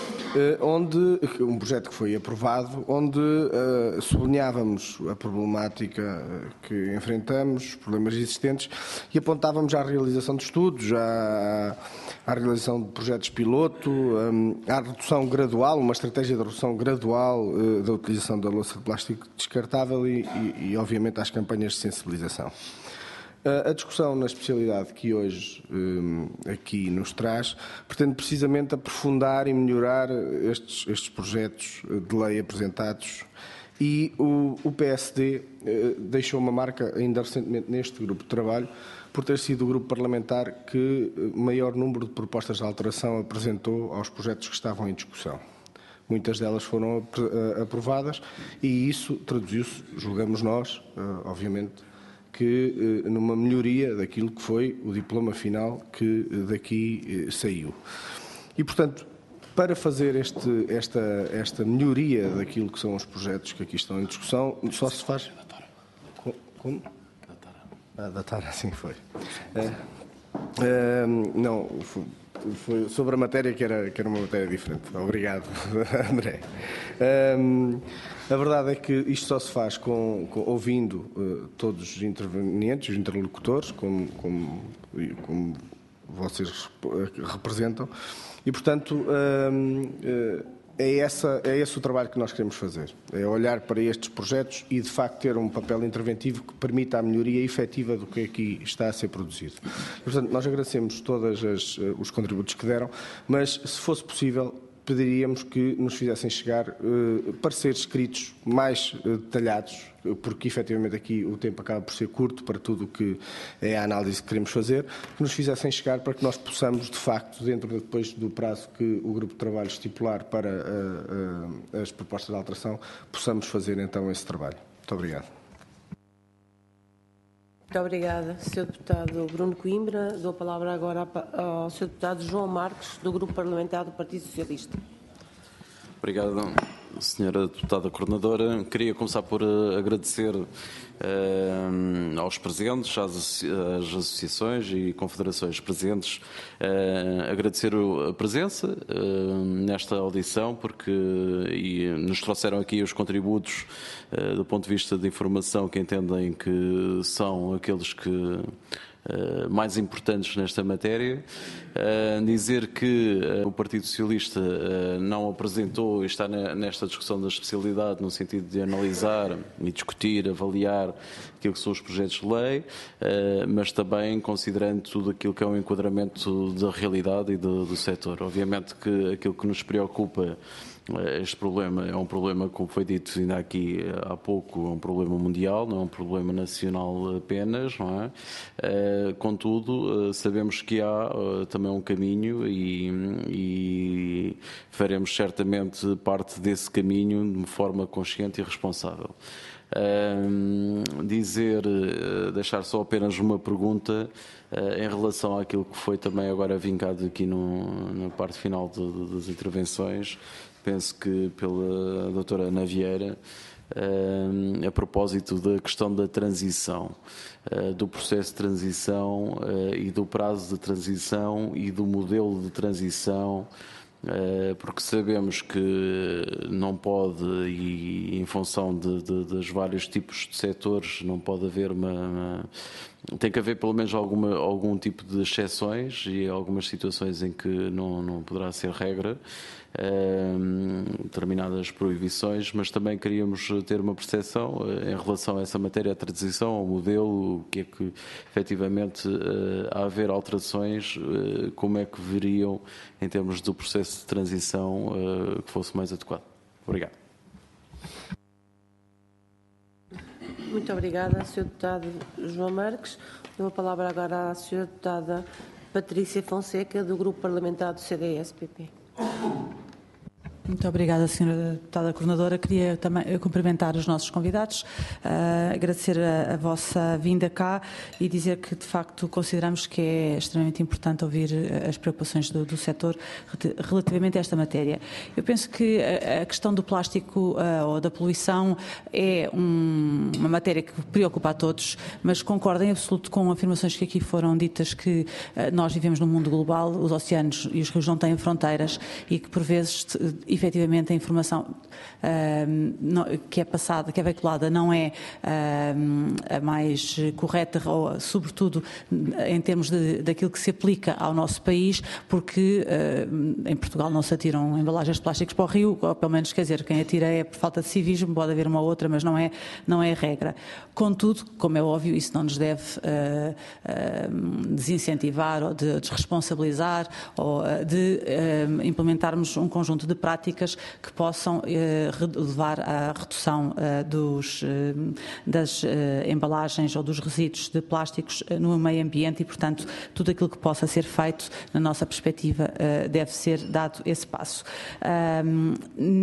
um projeto que foi aprovado, onde sublinhávamos a problemática que enfrentamos, os problemas existentes, e apontávamos à realização de estudos, à realização de projetos piloto, à redução gradual, uma estratégia de redução gradual da utilização da louça de plástico descartável e obviamente, às campanhas de sensibilização. A discussão na especialidade que hoje aqui nos traz pretende precisamente aprofundar e melhorar estes projetos de lei apresentados e o PSD deixou uma marca ainda recentemente neste grupo de trabalho por ter sido o grupo parlamentar que maior número de propostas de alteração apresentou aos projetos que estavam em discussão. Muitas delas foram aprovadas e isso traduziu-se, julgamos nós, obviamente, que numa melhoria daquilo que foi o diploma final que daqui saiu. E, portanto, para fazer esta melhoria daquilo que são os projetos que aqui estão em discussão, só se faz... Como? A datar assim foi. Não, foi sobre a matéria que era uma matéria diferente. Obrigado, André. A verdade é que isto só se faz ouvindo todos os intervenientes, os interlocutores, como vocês representam, e, portanto, é esse o trabalho que nós queremos fazer. É olhar para estes projetos e, de facto, ter um papel interventivo que permita a melhoria efetiva do que aqui está a ser produzido. E, portanto, nós agradecemos todos os contributos que deram, mas, se fosse possível, pediríamos que nos fizessem chegar pareceres escritos mais detalhados, porque efetivamente aqui o tempo acaba por ser curto para tudo o que é a análise que queremos fazer, que nos fizessem chegar para que nós possamos, de facto, depois do prazo que o grupo de trabalho estipular para as propostas de alteração, possamos fazer então esse trabalho. Muito obrigado. Muito obrigada, Sr. Deputado Bruno Coimbra. Dou a palavra agora ao Sr. Deputado João Marques, do Grupo Parlamentar do Partido Socialista. Obrigado, Sra. Deputada Coordenadora. Queria começar por agradecer aos presentes, às associações e confederações presentes, agradecer a presença nesta audição, porque nos trouxeram aqui os contributos do ponto de vista de informação que entendem que são aqueles que mais importantes nesta matéria. Dizer que o Partido Socialista não apresentou e está nesta discussão da especialidade no sentido de analisar e discutir, avaliar aquilo que são os projetos de lei, mas também considerando tudo aquilo que é um enquadramento da realidade e do setor. Obviamente que aquilo que nos preocupa, este problema é um problema, como foi dito ainda aqui há pouco, é um problema mundial, não é um problema nacional apenas, não é? Contudo, sabemos que há também um caminho e faremos certamente parte desse caminho de forma consciente e responsável. Deixar só apenas uma pergunta em relação àquilo que foi também agora vincado aqui na parte final das intervenções. Penso que pela doutora Ana Vieira, a propósito da questão da transição, do processo de transição e do prazo de transição e do modelo de transição, porque sabemos que não pode, e em função dos vários tipos de setores, não pode haver tem que haver pelo menos algum tipo de exceções e algumas situações em que não poderá ser regra, determinadas proibições, mas também queríamos ter uma percepção em relação a essa matéria, a transição, ao modelo, o que é que efetivamente a haver alterações, como é que veriam em termos do processo de transição que fosse mais adequado. Obrigado. Muito obrigada, Sr. Deputado João Marques. Dou a palavra agora à Sra. Deputada Patrícia Fonseca, do Grupo Parlamentar do CDS-PP. Muito obrigada, Sra. Deputada Coordenadora. Queria também cumprimentar os nossos convidados, agradecer a vossa vinda cá e dizer que, de facto, consideramos que é extremamente importante ouvir as preocupações do setor relativamente a esta matéria. Eu penso que a questão do plástico ou da poluição é uma matéria que preocupa a todos, mas concordo em absoluto com afirmações que aqui foram ditas, que nós vivemos num mundo global, os oceanos e os rios não têm fronteiras e que, por vezes, efetivamente a informação que é passada, que é veiculada, não é a mais correta, ou, sobretudo em termos daquilo que se aplica ao nosso país, porque em Portugal não se atiram embalagens de plásticos para o rio, ou pelo menos, quer dizer, quem atira é por falta de civismo, pode haver uma outra, mas não é a regra. Contudo, como é óbvio, isso não nos deve desincentivar ou de desresponsabilizar ou de implementarmos um conjunto de práticas que possam levar à redução das embalagens ou dos resíduos de plásticos no meio ambiente e, portanto, tudo aquilo que possa ser feito, na nossa perspectiva, deve ser dado esse passo.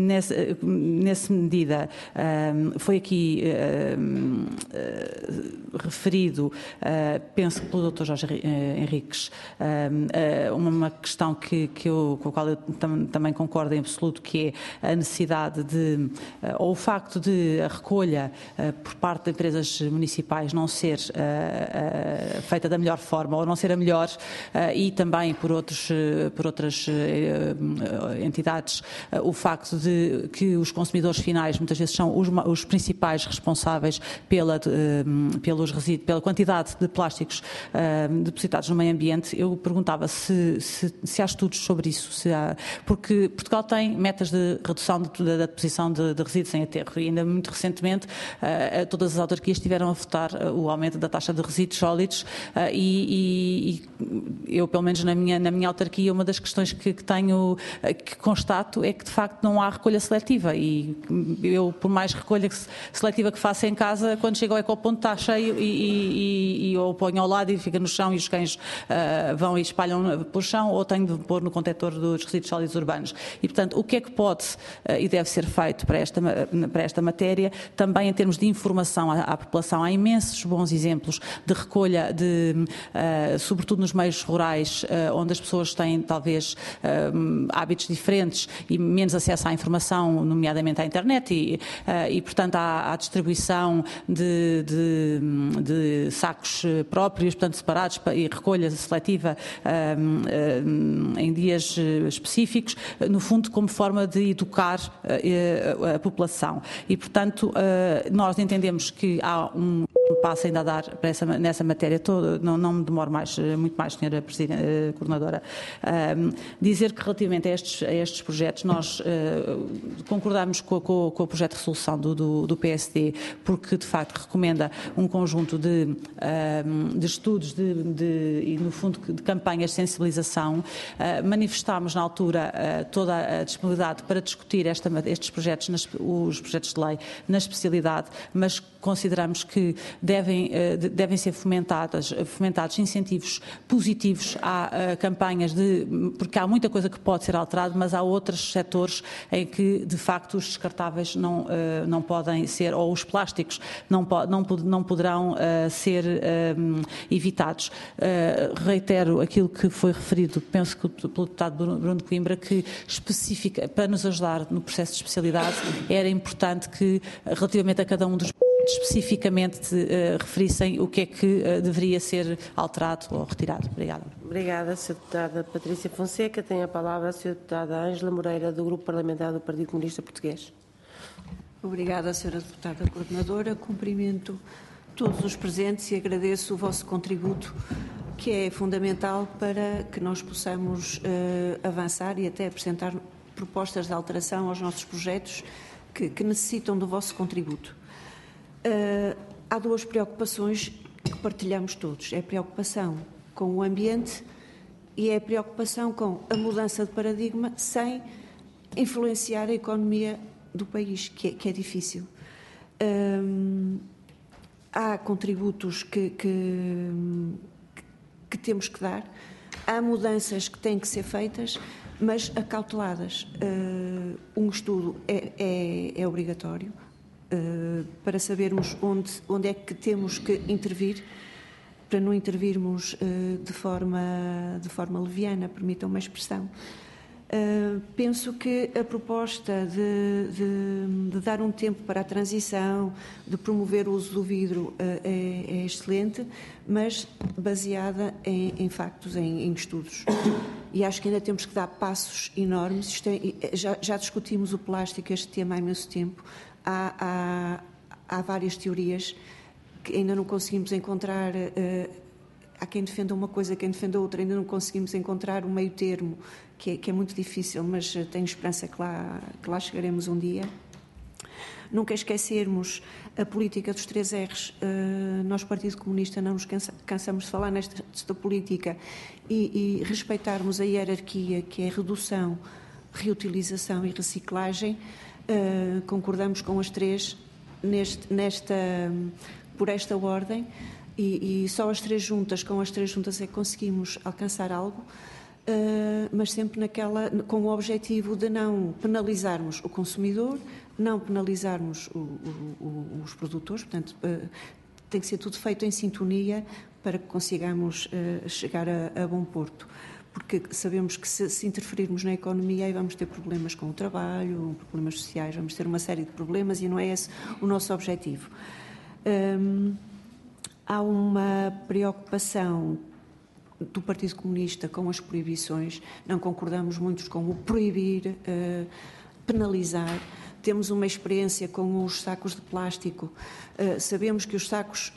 Nessa medida, foi aqui referido, penso que pelo Dr. Jorge Henriques, uma questão com a qual eu também concordo em absoluto, que é a necessidade ou o facto de a recolha por parte de empresas municipais não ser feita da melhor forma ou não ser a melhor, e também por outras entidades, o facto de que os consumidores finais muitas vezes são os principais responsáveis pela quantidade de plásticos depositados no meio ambiente. Eu perguntava se há estudos sobre isso, porque Portugal tem metas de redução da deposição de resíduos em aterro, e ainda muito recentemente todas as autarquias estiveram a votar o aumento da taxa de resíduos sólidos, e eu, pelo menos na minha autarquia, uma das questões que constato é que de facto não há recolha seletiva, e eu, por mais recolha seletiva que faça em casa, quando chego ao ecoponto está cheio e eu ponho ao lado e fica no chão e os cães vão e espalham pelo chão, ou tenho de pôr no contentor dos resíduos sólidos urbanos. E, portanto, o que é que pode e deve ser feito para esta matéria? Também em termos de informação à população, há imensos bons exemplos de recolha, sobretudo nos meios rurais, onde as pessoas têm talvez hábitos diferentes e menos acesso à informação, nomeadamente à internet, e portanto há distribuição de sacos próprios, portanto separados, e recolha seletiva em dias específicos, no fundo como forma de educar a população. E portanto nós entendemos que há um passo ainda a dar nessa matéria toda. Não me demoro muito mais, Sra. Coordenadora. Dizer que relativamente a estes projetos, nós concordamos com o projeto de resolução do PSD, porque de facto recomenda um conjunto de estudos e, no fundo, de campanhas de sensibilização. Manifestámos na altura toda a disponibilidade para discutir estes projetos, os projetos de lei na especialidade, mas consideramos que devem ser fomentados incentivos positivos a campanhas porque há muita coisa que pode ser alterada, mas há outros setores em que de facto os descartáveis não podem ser, ou os plásticos não poderão ser evitados. Reitero aquilo que foi referido, penso que pelo deputado Bruno Coimbra, que para nos ajudar no processo de especialidade era importante que, relativamente a cada um dos especificamente referissem o que é que deveria ser alterado ou retirado. Obrigada. Obrigada, Sra. Deputada Patrícia Fonseca. Tem a palavra a Sra. Deputada Ângela Moreira, do Grupo Parlamentar do Partido Comunista Português. Obrigada, Sra. Deputada Coordenadora. Cumprimento todos os presentes e agradeço o vosso contributo, que é fundamental para que nós possamos avançar e até apresentar propostas de alteração aos nossos projetos que necessitam do vosso contributo. Há duas preocupações que partilhamos todos. É a preocupação com o ambiente e é a preocupação com a mudança de paradigma sem influenciar a economia do país, que é difícil. Há contributos que temos que dar, há mudanças que têm que ser feitas, mas acauteladas. Um estudo é obrigatório, para sabermos onde é que temos que intervir, para não intervirmos de forma leviana, permitam-me a expressão. Penso que a proposta de dar um tempo para a transição, de promover o uso do vidro é excelente, mas baseada em factos, em estudos. E acho que ainda temos que dar passos enormes. Já discutimos o plástico, este tema há imenso tempo. Há várias teorias que ainda não conseguimos encontrar. Há quem defenda uma coisa, quem defenda outra, ainda não conseguimos encontrar um meio termo, que é muito difícil, mas tenho esperança que lá chegaremos um dia. Nunca esquecermos a política dos 3 R's. Nós, Partido Comunista, não nos cansamos de falar nesta política e respeitarmos a hierarquia, que é redução, reutilização e reciclagem. Concordamos com as 3 por esta ordem. E só as 3 juntas, com as 3 juntas é que conseguimos alcançar algo, mas sempre com o objetivo de não penalizarmos o consumidor, não penalizarmos os produtores, portanto, tem que ser tudo feito em sintonia para que consigamos chegar a bom porto. Porque sabemos que se interferirmos na economia aí vamos ter problemas com o trabalho, problemas sociais, vamos ter uma série de problemas e não é esse o nosso objetivo. Há uma preocupação do Partido Comunista com as proibições, não concordamos muito com o proibir, penalizar. Temos uma experiência com os sacos de plástico. Sabemos que os sacos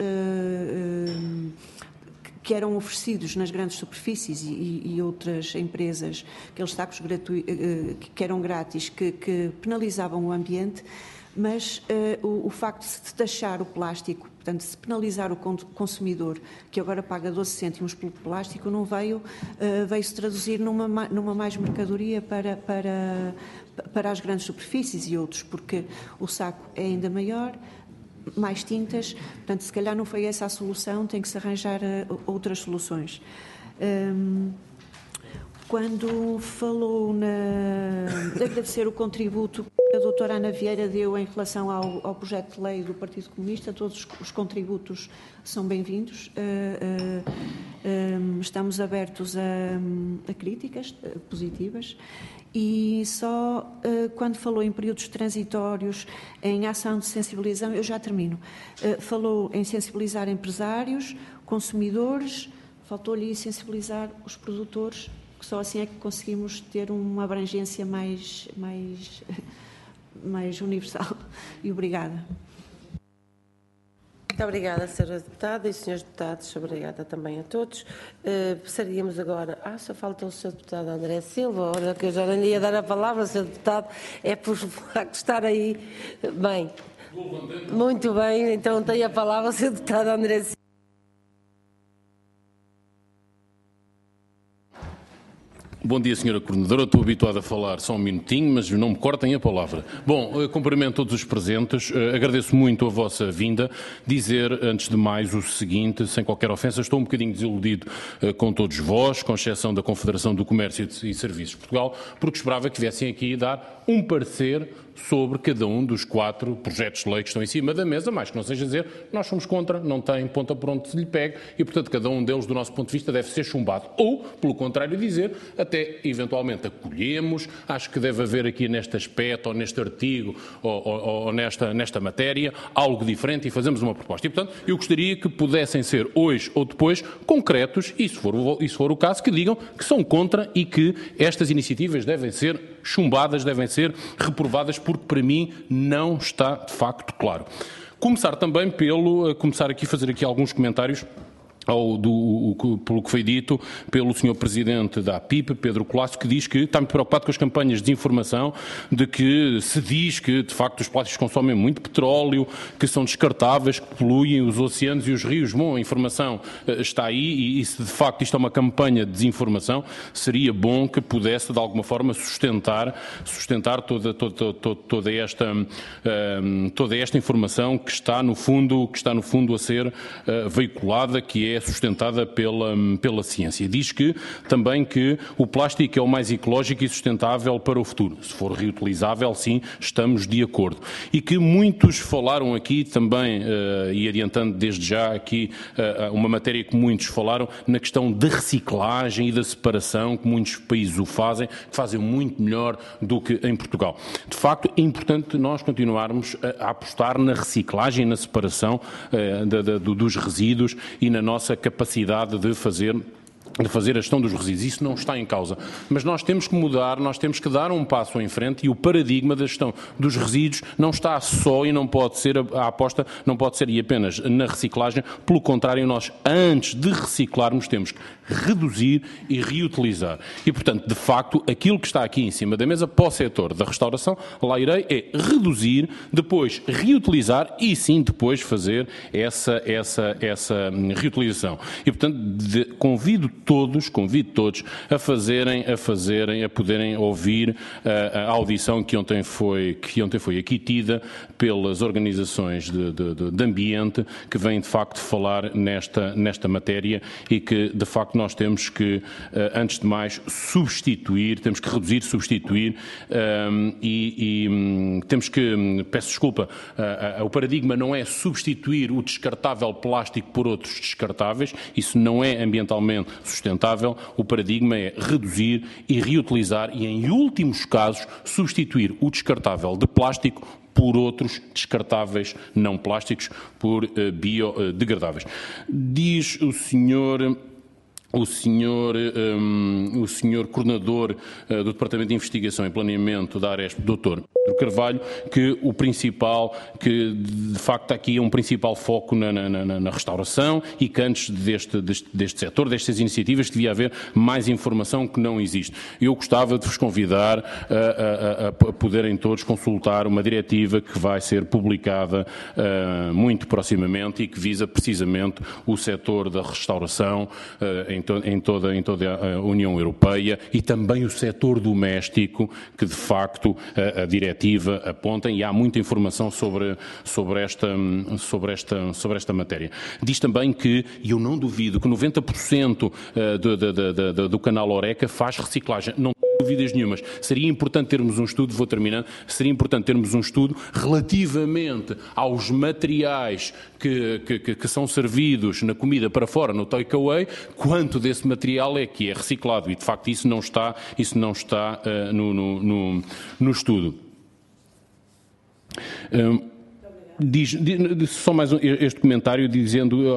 que eram oferecidos nas grandes superfícies e outras empresas, aqueles sacos que eram grátis, que penalizavam o ambiente, mas o facto de se taxar o plástico, portanto, de se penalizar o consumidor, que agora paga 12 cêntimos pelo plástico, não veio-se traduzir numa mais mercadoria para as grandes superfícies e outros, porque o saco é ainda maior, mais tintas, portanto, se calhar não foi essa a solução, tem que se arranjar outras soluções. Quando falou de agradecer o contributo que a doutora Ana Vieira deu em relação ao projeto de lei do Partido Comunista, todos os contributos são bem-vindos. Estamos abertos a críticas positivas. E só quando falou em períodos transitórios, em ação de sensibilização, eu já termino, falou em sensibilizar empresários, consumidores, faltou-lhe sensibilizar os produtores, que só assim é que conseguimos ter uma abrangência mais universal. E obrigada. Muito obrigada, Sra. Deputada e Srs. Deputados. Obrigada também a todos. Passaríamos agora... só falta o Sr. Deputado André Silva. Olha que eu já não lhe ia dar a palavra, Sr. Deputado. É por facto de estar aí. Bem, muito bem. Então tem a palavra o Sr. Deputado André Silva. Bom dia, Sra. Coordenadora. Estou habituado a falar só um minutinho, mas não me cortem a palavra. Bom, cumprimento todos os presentes. Agradeço muito a vossa vinda. Dizer, antes de mais, o seguinte, sem qualquer ofensa, estou um bocadinho desiludido com todos vós, com exceção da Confederação do Comércio e Serviços de Portugal, porque esperava que viessem aqui dar um parecer sobre cada um dos 4 projetos de lei que estão em cima da mesa, mais que não seja dizer, nós somos contra, não tem ponta por onde se lhe pegue e, portanto, cada um deles, do nosso ponto de vista, deve ser chumbado. Ou, pelo contrário, dizer, até eventualmente acolhemos, acho que deve haver aqui neste aspecto, ou neste artigo, ou nesta matéria, algo diferente e fazemos uma proposta. E, portanto, eu gostaria que pudessem ser hoje ou depois concretos, e se for o caso, que digam que são contra e que estas iniciativas devem ser chumbadas, devem ser reprovadas, porque para mim não está de facto claro. Começar também começar aqui a fazer aqui alguns comentários pelo que foi dito pelo Sr. Presidente da APIP, Pedro Colasso, que diz que está muito preocupado com as campanhas de desinformação, de que se diz que, de facto, os plásticos consomem muito petróleo, que são descartáveis, que poluem os oceanos e os rios. Bom, a informação está aí e se, de facto, isto é uma campanha de desinformação, seria bom que pudesse, de alguma forma, sustentar toda esta informação que está, no fundo, a ser veiculada, que é sustentada pela ciência. Diz também que o plástico é o mais ecológico e sustentável para o futuro. Se for reutilizável, sim, estamos de acordo. E que muitos falaram aqui também, e adiantando desde já aqui uma matéria que muitos falaram, na questão da reciclagem e da separação, que muitos países o fazem, que fazem muito melhor do que em Portugal. De facto, é importante nós continuarmos a apostar na reciclagem e na separação dos resíduos e na nossa capacidade de fazer a gestão dos resíduos. Isso não está em causa. Mas nós temos que mudar, nós temos que dar um passo em frente e o paradigma da gestão dos resíduos não está só e não pode ser, a aposta não pode ser apenas na reciclagem. Pelo contrário, nós, antes de reciclarmos, temos que reduzir e reutilizar. E, portanto, de facto, aquilo que está aqui em cima da mesa para o setor da restauração, lá irei, é reduzir, depois reutilizar e, sim, depois fazer essa reutilização. E, portanto, convido todos a poderem ouvir a audição que ontem foi aqui tida pelas organizações de ambiente, que vêm de facto falar nesta matéria e que de facto nós temos que, antes de mais, temos que reduzir, substituir e temos que, peço desculpa, o paradigma não é substituir o descartável plástico por outros descartáveis, isso não é ambientalmente sustentável, o paradigma é reduzir e reutilizar e, em últimos casos, substituir o descartável de plástico por outros descartáveis não plásticos, por biodegradáveis. Diz o senhor coordenador do Departamento de Investigação e Planeamento da Aresp, Dr. Carvalho, que que de facto aqui é um principal foco na restauração e que antes deste setor, destas iniciativas, devia haver mais informação que não existe. Eu gostava de vos convidar a poderem todos consultar uma diretiva que vai ser publicada muito proximamente e que visa precisamente o setor da restauração em toda a União Europeia e também o setor doméstico, que de facto a diretiva aponta, e há muita informação sobre esta matéria. Diz também que, e eu não duvido, que 90% do canal Oreca faz reciclagem. Não tenho dúvidas nenhumas. Seria importante termos um estudo, vou terminando, seria importante termos um estudo relativamente aos materiais que são servidos na comida para fora, no takeaway, quanto desse material é que é reciclado, e de facto isso não está no estudo. Diz só mais este comentário, dizendo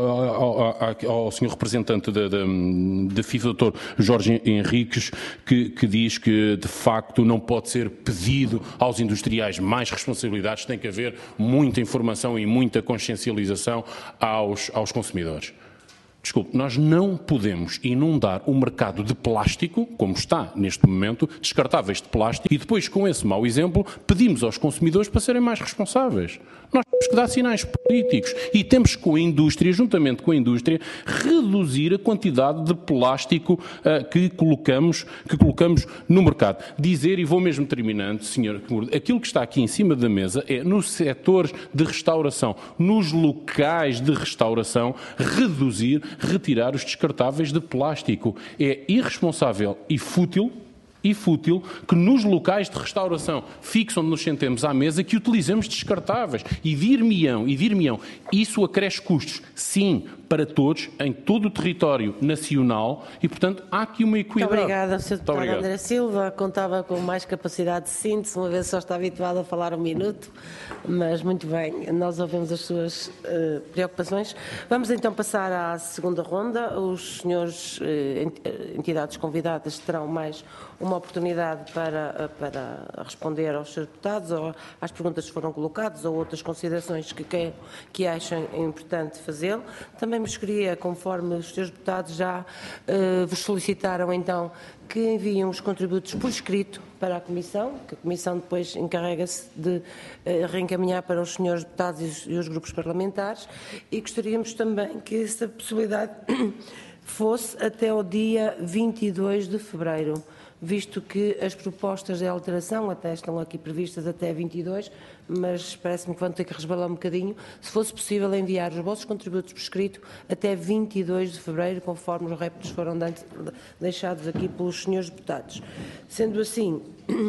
ao senhor representante da FIFA, Dr. Jorge Henriques, que diz que de facto não pode ser pedido aos industriais mais responsabilidades, tem que haver muita informação e muita consciencialização aos consumidores. Desculpe, nós não podemos inundar o mercado de plástico, como está neste momento, descartáveis de plástico, e depois, com esse mau exemplo, pedimos aos consumidores para serem mais responsáveis. Nós temos que dar sinais políticos e temos que, juntamente com a indústria, reduzir a quantidade de plástico que colocamos no mercado. Dizer, e vou mesmo terminando, senhor, aquilo que está aqui em cima da mesa é, nos setores de restauração, nos locais de restauração, retirar os descartáveis de plástico. É irresponsável e fútil que nos locais de restauração fixos onde nos sentemos à mesa que utilizemos descartáveis. E dir-me-ão, isso acresce custos, sim, para todos, em todo o território nacional e, portanto, há aqui uma equidade. Muito obrigada, Sr. Deputado André Silva. Contava com mais capacidade de síntese, uma vez só está habituado a falar um minuto, mas muito bem, nós ouvimos as suas preocupações. Vamos então passar à segunda ronda. Os senhores entidades convidadas terão mais uma oportunidade para responder aos senhores deputados ou às perguntas que foram colocadas ou outras considerações que achem importante fazê-lo. Também vos queria, conforme os senhores deputados já vos solicitaram então que enviem os contributos por escrito para a Comissão, que a Comissão depois encarrega-se de reencaminhar para os senhores deputados e os grupos parlamentares, e gostaríamos também que essa possibilidade fosse até o dia 22 de fevereiro, visto que as propostas de alteração até estão aqui previstas até 22, mas parece-me que vão ter que resbalar um bocadinho. Se fosse possível enviar os vossos contributos por escrito até 22 de fevereiro, conforme os réplitos foram deixados aqui pelos senhores deputados. Sendo assim,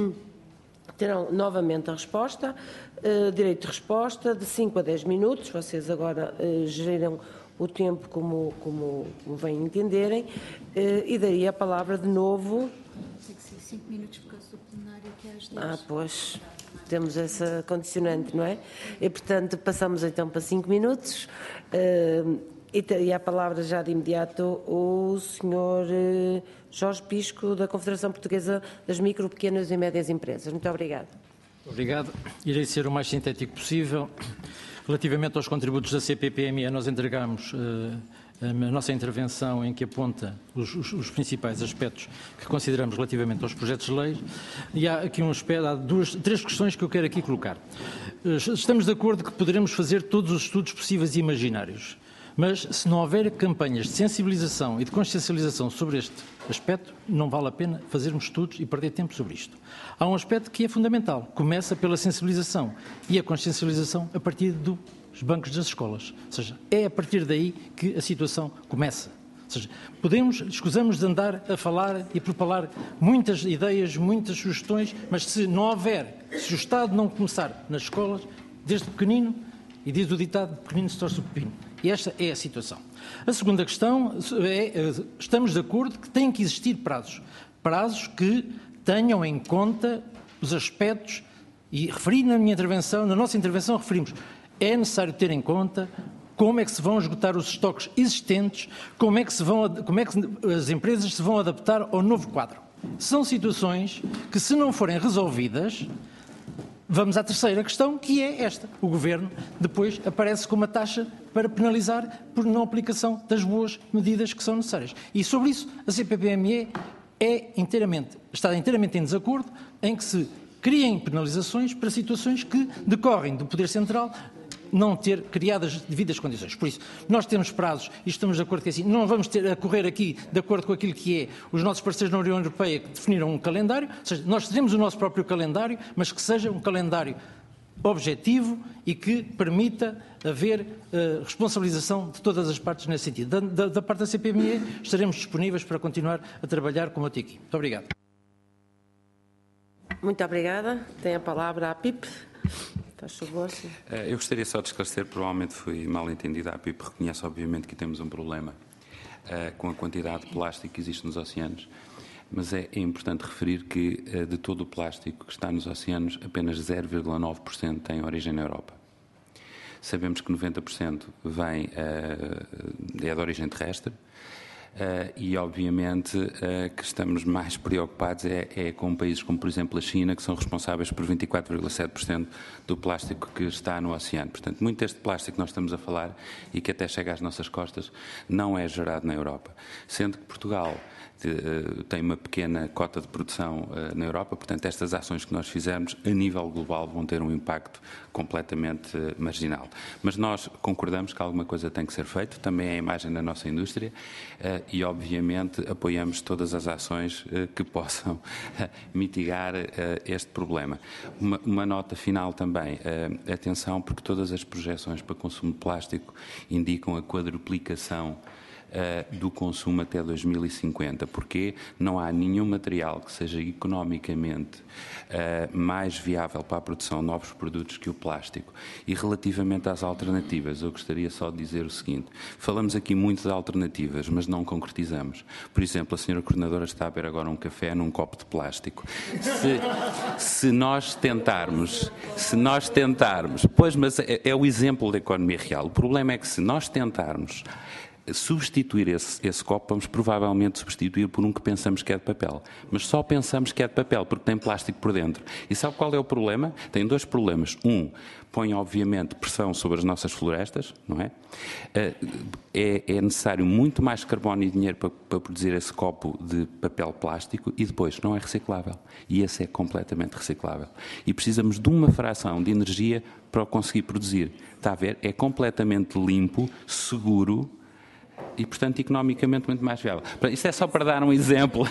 terão novamente a resposta, direito de resposta de 5 a 10 minutos, vocês agora geriram o tempo como bem entenderem, e daria a palavra de novo. Tem que ser 5 minutos por causa do plenário que é às 10. Pois, temos essa condicionante, não é? E, portanto, passamos então para 5 minutos. E teria a palavra já de imediato o Sr. Jorge Pisco, da Confederação Portuguesa das Micro, Pequenas e Médias Empresas. Muito obrigado. Obrigado. Irei ser o mais sintético possível. Relativamente aos contributos da CPPME, nós entregamos a nossa intervenção em que aponta os principais aspectos que consideramos relativamente aos projetos de lei, e há aqui três questões que eu quero aqui colocar. Estamos de acordo que poderemos fazer todos os estudos possíveis e imaginários, Mas se não houver campanhas de sensibilização e de consciencialização sobre este aspecto, não vale a pena fazermos estudos e perder tempo sobre isto. Há um aspecto que é fundamental, começa pela sensibilização e a consciencialização a partir dos bancos das escolas. Ou seja, é a partir daí que a situação começa. Ou seja, escusamos de andar a falar e propalar muitas ideias, muitas sugestões, mas se não houver, se o Estado não começar nas escolas, desde pequenino, e diz o ditado, pequenino se torce o pepino. E esta é a situação. A segunda questão é, estamos de acordo que têm que existir prazos. Prazos que tenham em conta os aspectos, e referi na minha intervenção, na nossa intervenção referimos, é necessário ter em conta como é que se vão esgotar os estoques existentes, como é que as empresas se vão adaptar ao novo quadro. São situações que, se não forem resolvidas, vamos à terceira questão, que é esta. O Governo depois aparece com uma taxa para penalizar por não aplicação das boas medidas que são necessárias. E sobre isso, a CPPME está inteiramente em desacordo em que se criem penalizações para situações que decorrem do Poder Central não ter criadas devidas condições. Por isso, nós temos prazos e estamos de acordo que assim, não vamos ter a correr aqui de acordo com aquilo que é os nossos parceiros na União Europeia que definiram um calendário, ou seja, nós teremos o nosso próprio calendário, mas que seja um calendário objetivo e que permita haver responsabilização de todas as partes nesse sentido. Da parte da CPME, estaremos disponíveis para continuar a trabalhar como até aqui. Muito obrigado. Muito obrigada. Tem a palavra a PIP. Faz favor, sim. Eu gostaria só de esclarecer, provavelmente fui mal entendida. A PIP reconhece, obviamente, que temos um problema com a quantidade de plástico que existe nos oceanos, mas é importante referir que de todo o plástico que está nos oceanos, apenas 0,9% tem origem na Europa. Sabemos que 90% é de origem terrestre, e obviamente que estamos mais preocupados é com países como, por exemplo, a China, que são responsáveis por 24,7% do plástico que está no oceano. Portanto, muito deste plástico que nós estamos a falar e que até chega às nossas costas não é gerado na Europa. Sendo que Portugal tem uma pequena cota de produção na Europa, portanto, estas ações que nós fizermos a nível global vão ter um impacto completamente marginal. Mas nós concordamos que alguma coisa tem que ser feita, também é a imagem da nossa indústria e, obviamente, apoiamos todas as ações que possam mitigar este problema. Uma nota final também, atenção, porque todas as projeções para consumo de plástico indicam a quadruplicação do consumo até 2050, porque não há nenhum material que seja economicamente mais viável para a produção de novos produtos que o plástico. E relativamente às alternativas, eu gostaria só de dizer o seguinte, falamos aqui muito de alternativas, mas não concretizamos. Por exemplo, a senhora coordenadora está a beber agora um café num copo de plástico. Se nós tentarmos, pois, mas é o exemplo da economia real. O problema é que se nós tentarmos substituir esse copo, vamos provavelmente substituir por um que pensamos que é de papel. Mas só pensamos que é de papel, porque tem plástico por dentro. E sabe qual é o problema? Tem dois problemas. Põe, obviamente, pressão sobre as nossas florestas, não é? É necessário muito mais carbono e dinheiro para produzir esse copo de papel plástico e depois não é reciclável. E esse é completamente reciclável. E precisamos de uma fração de energia para o conseguir produzir. Está a ver? É completamente limpo, seguro, e, portanto, economicamente muito mais viável. Isto é só para dar um exemplo.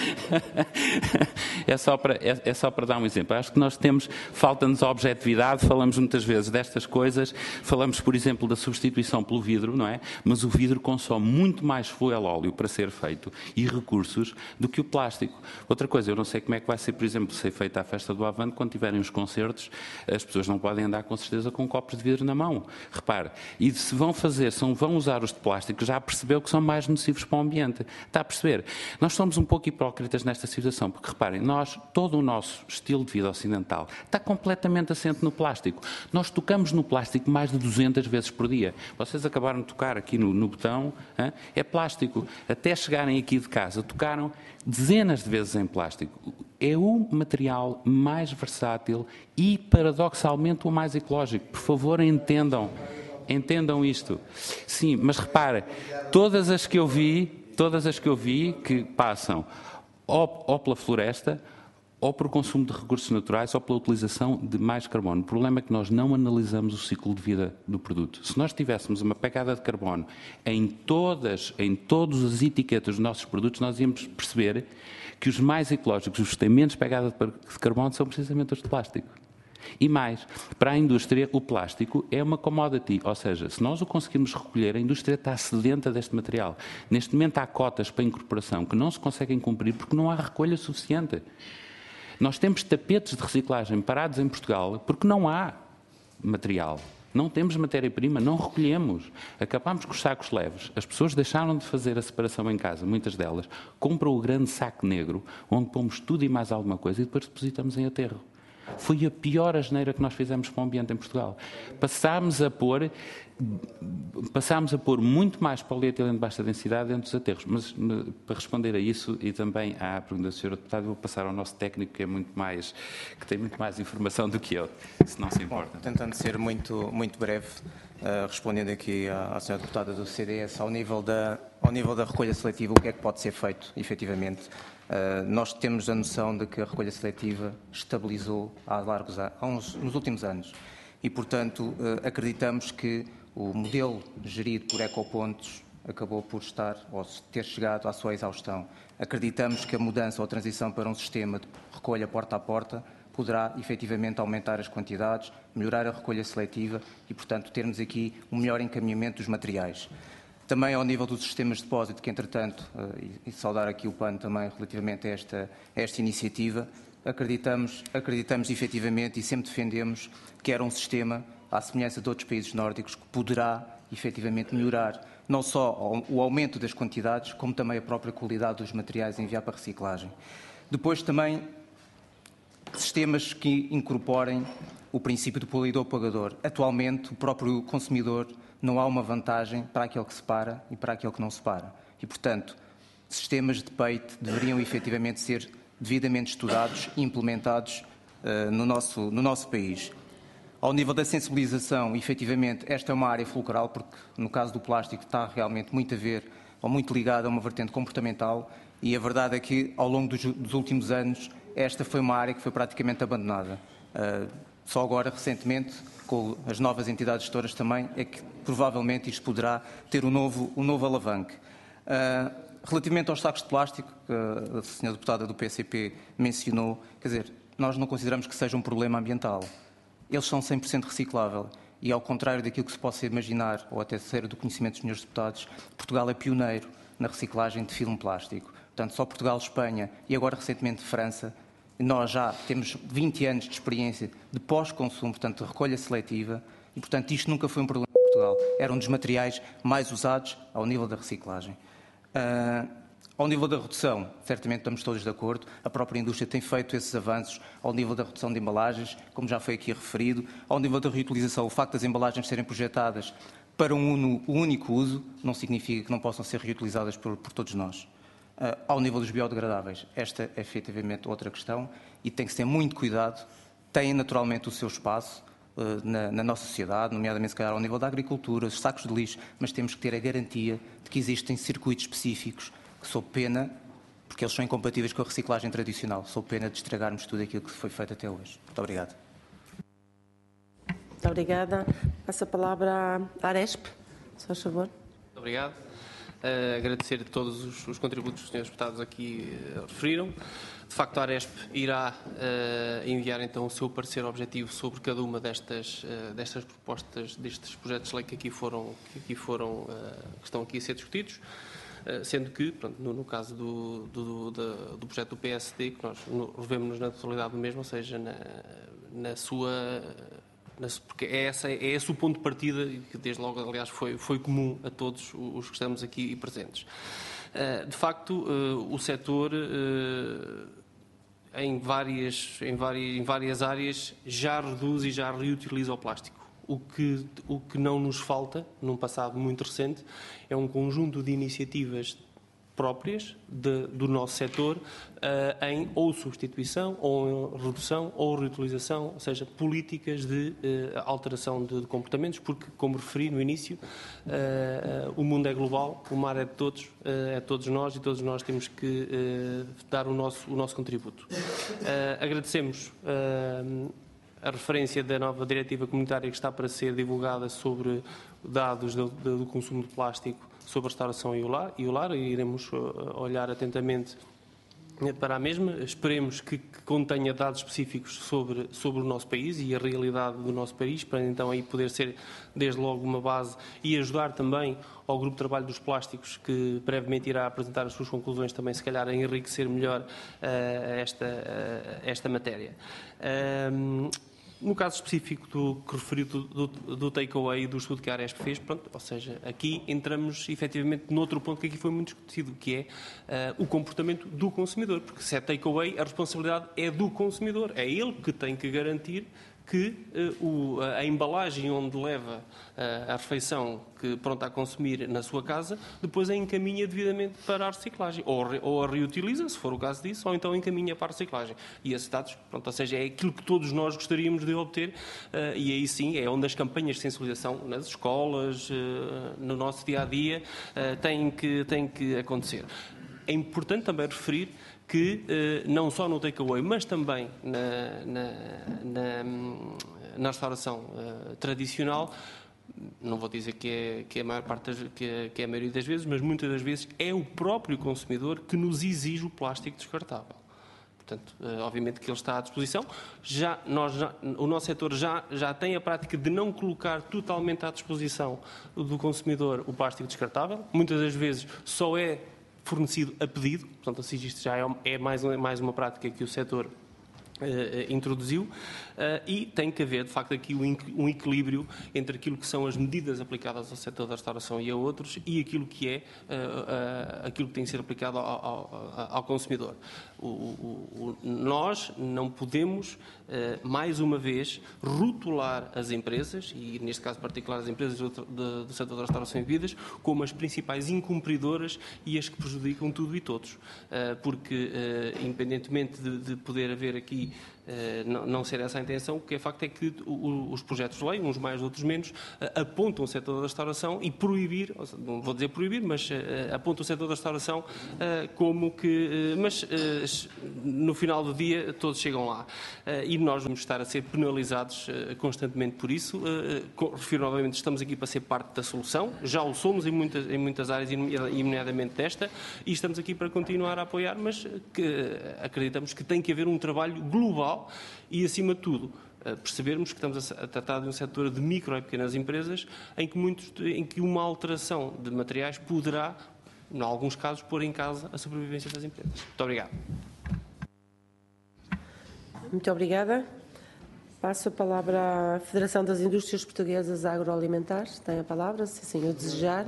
É só para dar um exemplo. Acho que nós falta-nos a objetividade, falamos muitas vezes destas coisas, falamos, por exemplo, da substituição pelo vidro, não é? Mas o vidro consome muito mais fuel óleo para ser feito e recursos do que o plástico. Outra coisa, eu não sei como é que vai ser, por exemplo, ser feita a festa do Avante, quando tiverem os concertos, as pessoas não podem andar com certeza com copos de vidro na mão. Repare, e se vão usar os de plástico, já percebeu que são mais nocivos para o ambiente. Está a perceber? Nós somos um pouco hipócritas nesta situação, porque reparem, todo o nosso estilo de vida ocidental está completamente assente no plástico. Nós tocamos no plástico mais de 200 vezes por dia. Vocês acabaram de tocar aqui no botão, é plástico. Até chegarem aqui de casa, tocaram dezenas de vezes em plástico. É o material mais versátil e, paradoxalmente, o mais ecológico. Por favor, entendam isto. Sim, mas repare, todas as que eu vi que passam ou pela floresta ou por consumo de recursos naturais ou pela utilização de mais carbono. O problema é que nós não analisamos o ciclo de vida do produto. Se nós tivéssemos uma pegada de carbono em todas as etiquetas dos nossos produtos, nós íamos perceber que os mais ecológicos, os que têm menos pegada de carbono, são precisamente os de plástico. E mais, para a indústria, o plástico é uma commodity, ou seja, se nós o conseguirmos recolher, a indústria está sedenta deste material. Neste momento há cotas para incorporação que não se conseguem cumprir porque não há recolha suficiente. Nós temos tapetes de reciclagem parados em Portugal porque não há material. Não temos matéria-prima, não recolhemos. Acabamos com os sacos leves. As pessoas deixaram de fazer a separação em casa, muitas delas. Compram o grande saco negro, onde pomos tudo e mais alguma coisa e depois depositamos em aterro. Foi a pior asneira que nós fizemos para o ambiente em Portugal. Passámos a pôr muito mais polietileno de baixa densidade dentro dos aterros. Mas para responder a isso e também à pergunta do Sr. Deputado, vou passar ao nosso técnico, que tem muito mais informação do que eu, se não se importa. Bom, tentando ser muito breve, respondendo aqui à Sra. Deputada do CDS, ao nível da recolha seletiva, o que é que pode ser feito, efetivamente? Nós temos a noção de que a recolha seletiva estabilizou nos últimos anos e, portanto, acreditamos que o modelo gerido por ecopontos acabou por ter chegado à sua exaustão. Acreditamos que a mudança ou a transição para um sistema de recolha porta a porta poderá efetivamente aumentar as quantidades, melhorar a recolha seletiva e, portanto, termos aqui um melhor encaminhamento dos materiais. Também ao nível dos sistemas de depósito, que entretanto, e saudar aqui o PAN também relativamente a esta iniciativa, acreditamos efetivamente e sempre defendemos que era um sistema, à semelhança de outros países nórdicos, que poderá efetivamente melhorar não só o aumento das quantidades, como também a própria qualidade dos materiais a enviar para reciclagem. Depois também sistemas que incorporem o princípio do poluidor-pagador. Atualmente, o próprio consumidor não há uma vantagem para aquele que separa e para aquele que não separa. E, portanto, sistemas de peito deveriam efetivamente ser devidamente estudados e implementados no nosso país. Ao nível da sensibilização, efetivamente, esta é uma área fulcral, porque no caso do plástico está realmente muito a ver, ou muito ligado a uma vertente comportamental, e a verdade é que, ao longo dos últimos anos, esta foi uma área que foi praticamente abandonada. Só agora, recentemente, com as novas entidades gestoras também, é que provavelmente isto poderá ter um novo alavanque. Relativamente aos sacos de plástico, que a Sra. Deputada do PCP mencionou, quer dizer, nós não consideramos que seja um problema ambiental. Eles são 100% recicláveis e, ao contrário daquilo que se possa imaginar, ou até ser do conhecimento dos senhores deputados, Portugal é pioneiro na reciclagem de filme plástico. Portanto, só Portugal, Espanha e agora recentemente França, nós já temos 20 anos de experiência de pós-consumo, portanto, de recolha seletiva, e, portanto, isto nunca foi um problema em Portugal. Era um dos materiais mais usados ao nível da reciclagem. Ao nível da redução, certamente estamos todos de acordo, a própria indústria tem feito esses avanços ao nível da redução de embalagens, como já foi aqui referido, ao nível da reutilização, o facto das embalagens serem projetadas para um único uso não significa que não possam ser reutilizadas por todos nós. Ao nível dos biodegradáveis, esta é efetivamente outra questão e tem que ter muito cuidado, têm naturalmente o seu espaço na nossa sociedade, nomeadamente se calhar ao nível da agricultura, os sacos de lixo, mas temos que ter a garantia de que existem circuitos específicos que, sob pena, porque eles são incompatíveis com a reciclagem tradicional, sob pena de estragarmos tudo aquilo que foi feito até hoje. Muito obrigado. Muito obrigada. Passo a palavra à Aresp, se faz favor. Muito obrigado. Agradecer a todos os contributos que os senhores deputados aqui referiram. De facto, a Aresp irá enviar então o seu parecer objetivo sobre cada uma destas propostas, destes projetos de lei que estão aqui a ser discutidos. Sendo que, pronto, no caso do projeto do PSD, que nós revemos-nos na totalidade do mesmo, ou seja, porque é esse o ponto de partida que desde logo, aliás, foi comum a todos os que estamos aqui presentes. De facto, o setor, em várias áreas, já reduz e já reutiliza o plástico. O que não nos falta, num passado muito recente, é um conjunto de iniciativas próprias do nosso setor em ou substituição, ou em redução, ou reutilização, ou seja, políticas de alteração de comportamentos, porque, como referi no início, o mundo é global, o mar é de todos nós, e todos nós temos que dar o nosso contributo. Agradecemos a referência da nova diretiva comunitária que está para ser divulgada sobre dados do consumo de plástico sobre a restauração e o lar, e iremos olhar atentamente para a mesma. Esperemos que contenha dados específicos sobre o nosso país e a realidade do nosso país, para então aí poder ser desde logo uma base e ajudar também ao Grupo de Trabalho dos Plásticos, que brevemente irá apresentar as suas conclusões, também se calhar a enriquecer melhor esta matéria. No caso específico que referiu do takeaway e do estudo que a Aresp fez, pronto, ou seja, aqui entramos efetivamente noutro ponto que aqui foi muito discutido, que é o comportamento do consumidor, porque se é takeaway, a responsabilidade é do consumidor, é ele que tem que garantir que a embalagem onde leva a refeição que pronta a consumir na sua casa, depois a encaminha devidamente para a reciclagem. Ou a reutiliza, se for o caso disso, ou então encaminha para a reciclagem. E esses dados, pronto, ou seja, é aquilo que todos nós gostaríamos de obter, e aí sim é onde as campanhas de sensibilização nas escolas, no nosso dia-a-dia, têm que acontecer. É importante também referir que não só no takeaway, mas também na restauração tradicional, não vou dizer que é a maior parte que é a maioria das vezes, mas muitas das vezes é o próprio consumidor que nos exige o plástico descartável. Portanto, obviamente que ele está à disposição. O nosso setor já tem a prática de não colocar totalmente à disposição do consumidor o plástico descartável. Muitas das vezes só é fornecido a pedido, portanto, assim, isto já é mais uma prática que o setor introduziu, e tem que haver, de facto, aqui um equilíbrio entre aquilo que são as medidas aplicadas ao setor da restauração e a outros e aquilo que aquilo que tem que ser aplicado ao consumidor. Nós não podemos, mais uma vez, rotular as empresas, e neste caso particular as empresas do setor da restauração e bebidas, como as principais incumpridoras e as que prejudicam tudo e todos. Porque, independentemente de poder haver aqui não ser essa a intenção, o que é facto é que os projetos de lei, uns mais, outros menos, apontam o setor da restauração e proibir, não vou dizer proibir, mas apontam o setor da restauração como que... Mas no final do dia todos chegam lá. E nós vamos estar a ser penalizados constantemente por isso. Refiro novamente, estamos aqui para ser parte da solução, já o somos em muitas áreas, e nomeadamente desta, e estamos aqui para continuar a apoiar, mas acreditamos que tem que haver um trabalho global e, acima de tudo, percebermos que estamos a tratar de um setor de micro e pequenas empresas em que uma alteração de materiais poderá, em alguns casos, pôr em causa a sobrevivência das empresas. Muito obrigado. Muito obrigada. Passo a palavra à Federação das Indústrias Portuguesas Agroalimentares. Tem a palavra, se assim o desejar.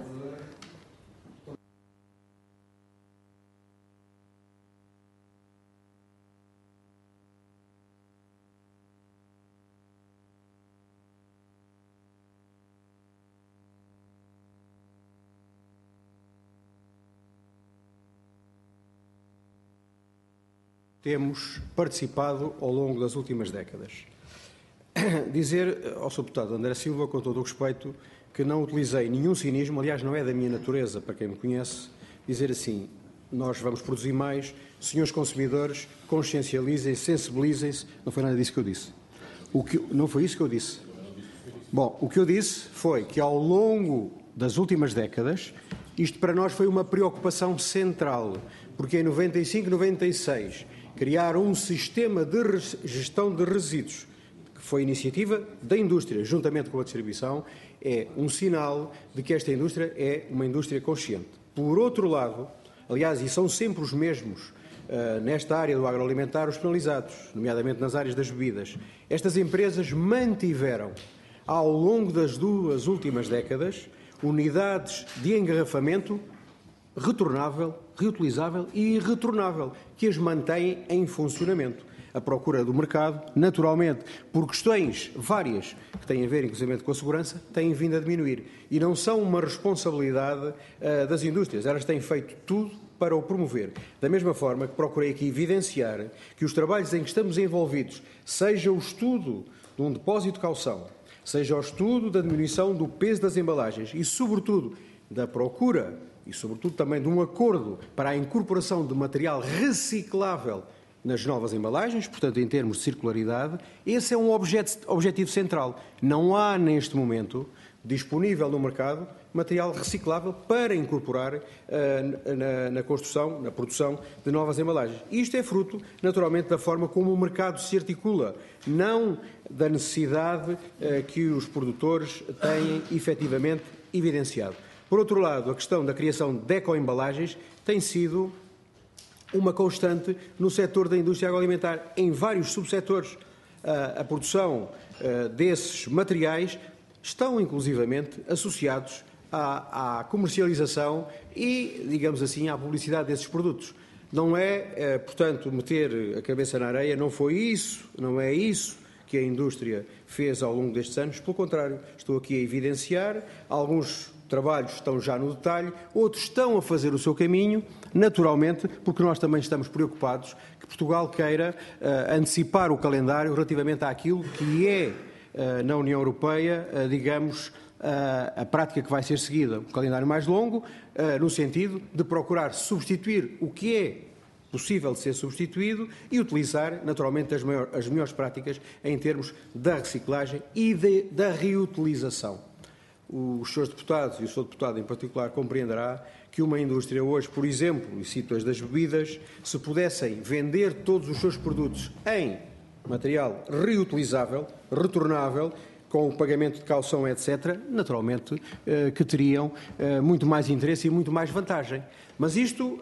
Temos participado ao longo das últimas décadas. Dizer ao Sr. Deputado André Silva, com todo o respeito, que não utilizei nenhum cinismo, aliás, não é da minha natureza, para quem me conhece, dizer assim: nós vamos produzir mais, senhores consumidores, consciencializem-se, sensibilizem-se. Não foi nada disso que eu disse. Não foi isso que eu disse. Bom, o que eu disse foi que ao longo das últimas décadas, isto para nós foi uma preocupação central, porque em 95, 96, criar um sistema de gestão de resíduos, que foi iniciativa da indústria, juntamente com a distribuição, é um sinal de que esta indústria é uma indústria consciente. Por outro lado, aliás, e são sempre os mesmos, nesta área do agroalimentar, os penalizados, nomeadamente nas áreas das bebidas, estas empresas mantiveram, ao longo das duas últimas décadas, unidades de engarrafamento retornável, reutilizável e retornável, que as mantém em funcionamento. a procura do mercado, naturalmente, por questões várias que têm a ver, inclusive, com a segurança, têm vindo a diminuir. E não são uma responsabilidade das indústrias, elas têm feito tudo para o promover. Da mesma forma que procurei aqui evidenciar que os trabalhos em que estamos envolvidos, seja o estudo de um depósito de caução, seja o estudo da diminuição do peso das embalagens e, sobretudo, da procura e, sobretudo, também de um acordo para a incorporação de material reciclável nas novas embalagens, portanto, em termos de circularidade, esse é um objetivo central. Não há, neste momento, disponível no mercado material reciclável para incorporar na construção, na produção de novas embalagens. Isto é fruto, naturalmente, da forma como o mercado se articula, não da necessidade que os produtores têm efetivamente evidenciado. Por outro lado, a questão da criação de ecoembalagens tem sido uma constante no setor da indústria agroalimentar, em vários subsetores. A produção desses materiais estão, inclusivamente, associados à comercialização e, digamos assim, à publicidade desses produtos. Não é, portanto, meter a cabeça na areia, não é isso que a indústria fez ao longo destes anos. Pelo contrário, estou aqui a evidenciar, alguns trabalhos estão já no detalhe, outros estão a fazer o seu caminho, naturalmente, porque nós também estamos preocupados que Portugal queira antecipar o calendário relativamente àquilo que é, na União Europeia, digamos, a prática que vai ser seguida. Um calendário mais longo, no sentido de procurar substituir o que é possível de ser substituído e utilizar, naturalmente, as melhores práticas em termos da reciclagem e da reutilização. Os senhores deputados, e o senhor deputado em particular, compreenderá que uma indústria hoje, por exemplo, e cito as das bebidas, se pudessem vender todos os seus produtos em material reutilizável, retornável, com o pagamento de caução, etc., naturalmente que teriam muito mais interesse e muito mais vantagem. Mas isto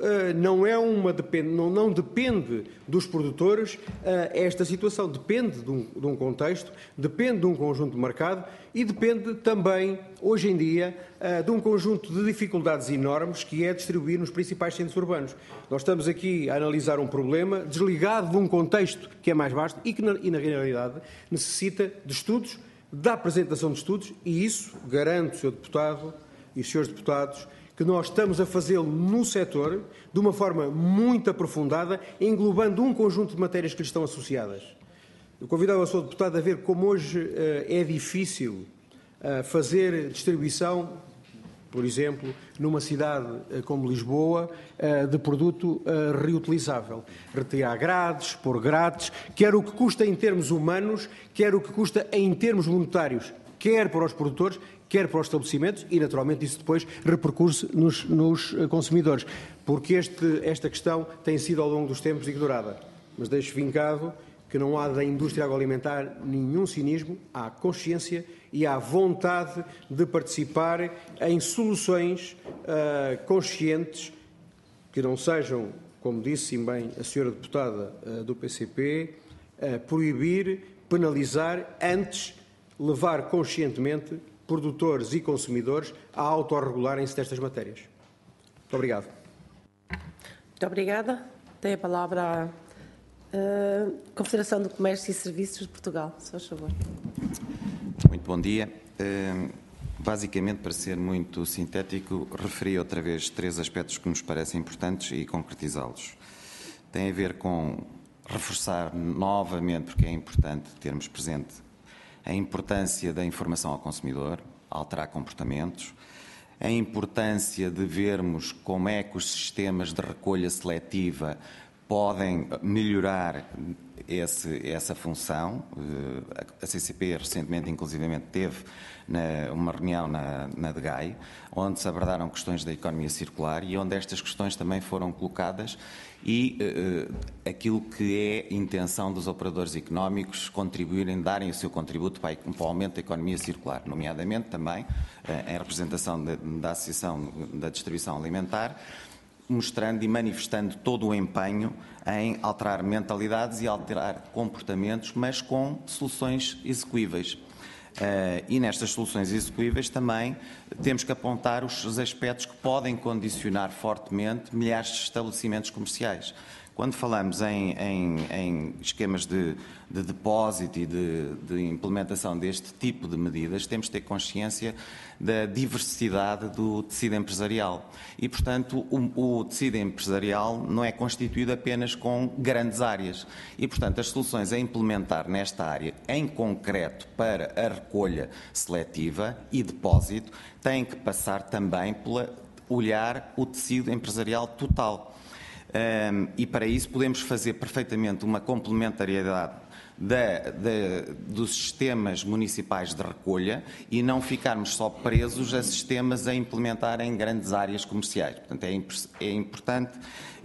não depende dos produtores, esta situação depende de um contexto, depende de um conjunto de mercado e depende também, hoje em dia, de um conjunto de dificuldades enormes que é distribuir nos principais centros urbanos. Nós estamos aqui a analisar um problema desligado de um contexto que é mais vasto e que, na realidade, necessita de estudos, da apresentação de estudos, e isso garanto, Sr. Deputado e os Srs. Deputados, que nós estamos a fazê-lo no setor de uma forma muito aprofundada, englobando um conjunto de matérias que lhe estão associadas. Eu convidava o Sr. Deputado a ver como hoje é difícil fazer distribuição, por exemplo, numa cidade como Lisboa, de produto reutilizável. Retirar grades, pôr grades, quer o que custa em termos humanos, quer o que custa em termos monetários, quer para os produtores, quer para os estabelecimentos e, naturalmente, isso depois repercute nos consumidores, porque esta questão tem sido, ao longo dos tempos, ignorada. Mas deixo vincado que não há da indústria agroalimentar nenhum cinismo, há consciência e há vontade de participar em soluções conscientes que não sejam, como disse bem a senhora deputada do PCP, proibir, penalizar, antes levar conscientemente produtores e consumidores a autorregularem-se destas matérias. Muito obrigado. Muito obrigada. Tem a palavra a Confederação do Comércio e Serviços de Portugal. Se faz favor. Muito bom dia. Basicamente, para ser muito sintético, referi outra vez 3 aspectos que nos parecem importantes e concretizá-los. Tem a ver com reforçar novamente, porque é importante termos presente a importância da informação ao consumidor, alterar comportamentos, a importância de vermos como é que os sistemas de recolha seletiva podem melhorar essa função. A CCP recentemente, inclusivamente, teve uma reunião na DGAI, onde se abordaram questões da economia circular e onde estas questões também foram colocadas e aquilo que é intenção dos operadores económicos contribuírem, darem o seu contributo para o aumento da economia circular, nomeadamente também em representação da Associação da Distribuição Alimentar, mostrando e manifestando todo o empenho em alterar mentalidades e alterar comportamentos, mas com soluções execuíveis. E nestas soluções execuíveis também temos que apontar os aspectos que podem condicionar fortemente milhares de estabelecimentos comerciais, Quando falamos em esquemas de depósito e de implementação deste tipo de medidas, temos de ter consciência da diversidade do tecido empresarial. E, portanto, o tecido empresarial não é constituído apenas com grandes áreas. E, portanto, as soluções a implementar nesta área, em concreto para a recolha seletiva e depósito, têm que passar também pela olhar o tecido empresarial total. E para isso podemos fazer perfeitamente uma complementariedade dos sistemas municipais de recolha e não ficarmos só presos a sistemas a implementar em grandes áreas comerciais. Portanto, é importante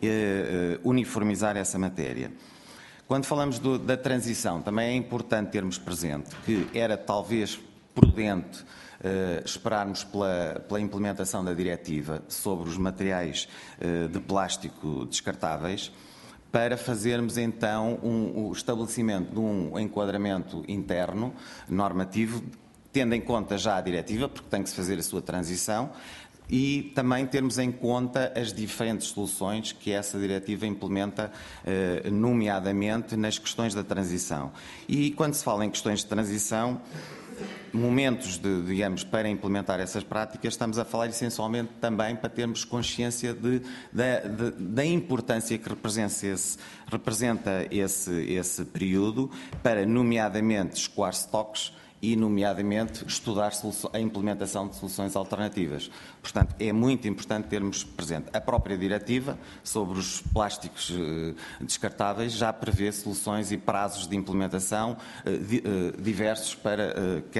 uniformizar essa matéria. Quando falamos da transição, também é importante termos presente que era talvez prudente esperarmos pela implementação da diretiva sobre os materiais de plástico descartáveis para fazermos então o estabelecimento de um enquadramento interno normativo, tendo em conta já a diretiva, porque tem que se fazer a sua transição, e também termos em conta as diferentes soluções que essa diretiva implementa, nomeadamente nas questões da transição. E quando se fala em questões de transição, momentos digamos, para implementar essas práticas, estamos a falar essencialmente também para termos consciência da importância que representa esse período para, nomeadamente, escoar estoques e, nomeadamente, estudar a implementação de soluções alternativas. Portanto, é muito importante termos presente. A própria diretiva sobre os plásticos descartáveis já prevê soluções e prazos de implementação diversos para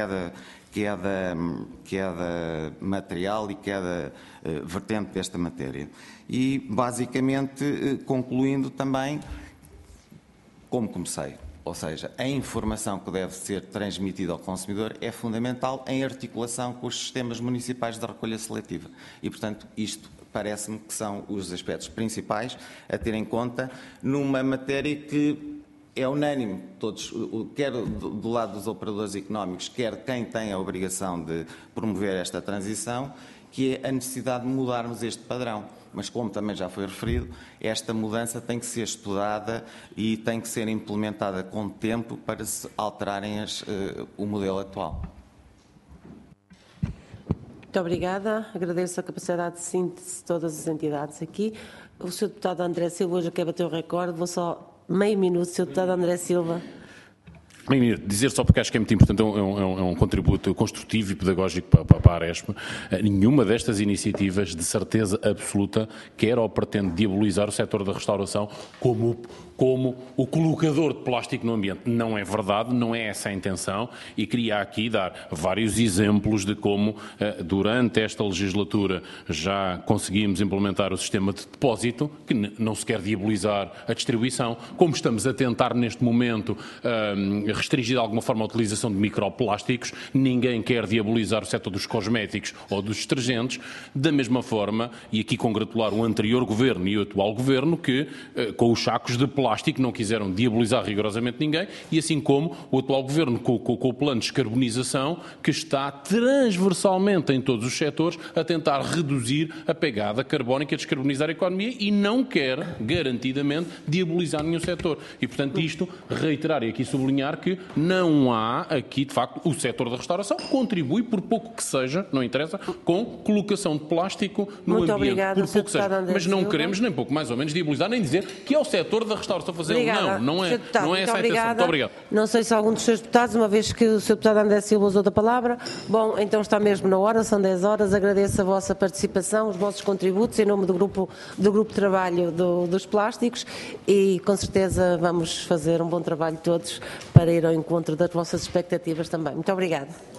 cada material e cada vertente desta matéria. E, basicamente, concluindo também, como comecei, ou seja, a informação que deve ser transmitida ao consumidor é fundamental em articulação com os sistemas municipais de recolha seletiva. E, portanto, isto parece-me que são os aspectos principais a ter em conta numa matéria que é unânime, todos, quer do lado dos operadores económicos, quer quem tem a obrigação de promover esta transição, que é a necessidade de mudarmos este padrão. Mas, como também já foi referido, esta mudança tem que ser estudada e tem que ser implementada com tempo para se alterarem o modelo atual. Muito obrigada. Agradeço a capacidade de síntese de todas as entidades aqui. O Sr. Deputado André Silva hoje quer bater o recorde. Vou só meio minuto, Sr. Deputado André Silva. Dizer só porque acho que é muito importante, é um contributo construtivo e pedagógico para a Aresp. Nenhuma destas iniciativas, de certeza absoluta, quer ou pretende diabolizar o setor da restauração como o colocador de plástico no ambiente. Não é verdade, não é essa a intenção, e queria aqui dar vários exemplos de como, durante esta legislatura, já conseguimos implementar o sistema de depósito, que não se quer diabolizar a distribuição, como estamos a tentar neste momento restringir de alguma forma a utilização de microplásticos. Ninguém quer diabolizar o setor dos cosméticos ou dos detergentes, da mesma forma, e aqui congratular o anterior governo e o atual governo, que com os sacos de plástico não quiseram diabolizar rigorosamente ninguém, e assim como o atual governo com o plano de descarbonização, que está transversalmente em todos os setores a tentar reduzir a pegada carbónica, a descarbonizar a economia, e não quer garantidamente diabolizar nenhum setor. E, portanto, isto reiterar e aqui sublinhar que não há aqui, de facto, o setor da restauração contribui, por pouco que seja, não interessa, com colocação de plástico no ambiente. Obrigada, por pouco que seja. Mas não queremos, nem pouco mais ou menos, diabolizar, nem dizer que é o setor da restauração fazer. Não é essa a intenção. Muito obrigado. Não sei se algum dos seus deputados, uma vez que o Sr. Deputado André Silva usou da palavra, bom, então está mesmo na hora, são 10 horas, agradeço a vossa participação, os vossos contributos, em nome do grupo de trabalho dos plásticos, e com certeza vamos fazer um bom trabalho todos para ir ao encontro das vossas expectativas também. Muito obrigada.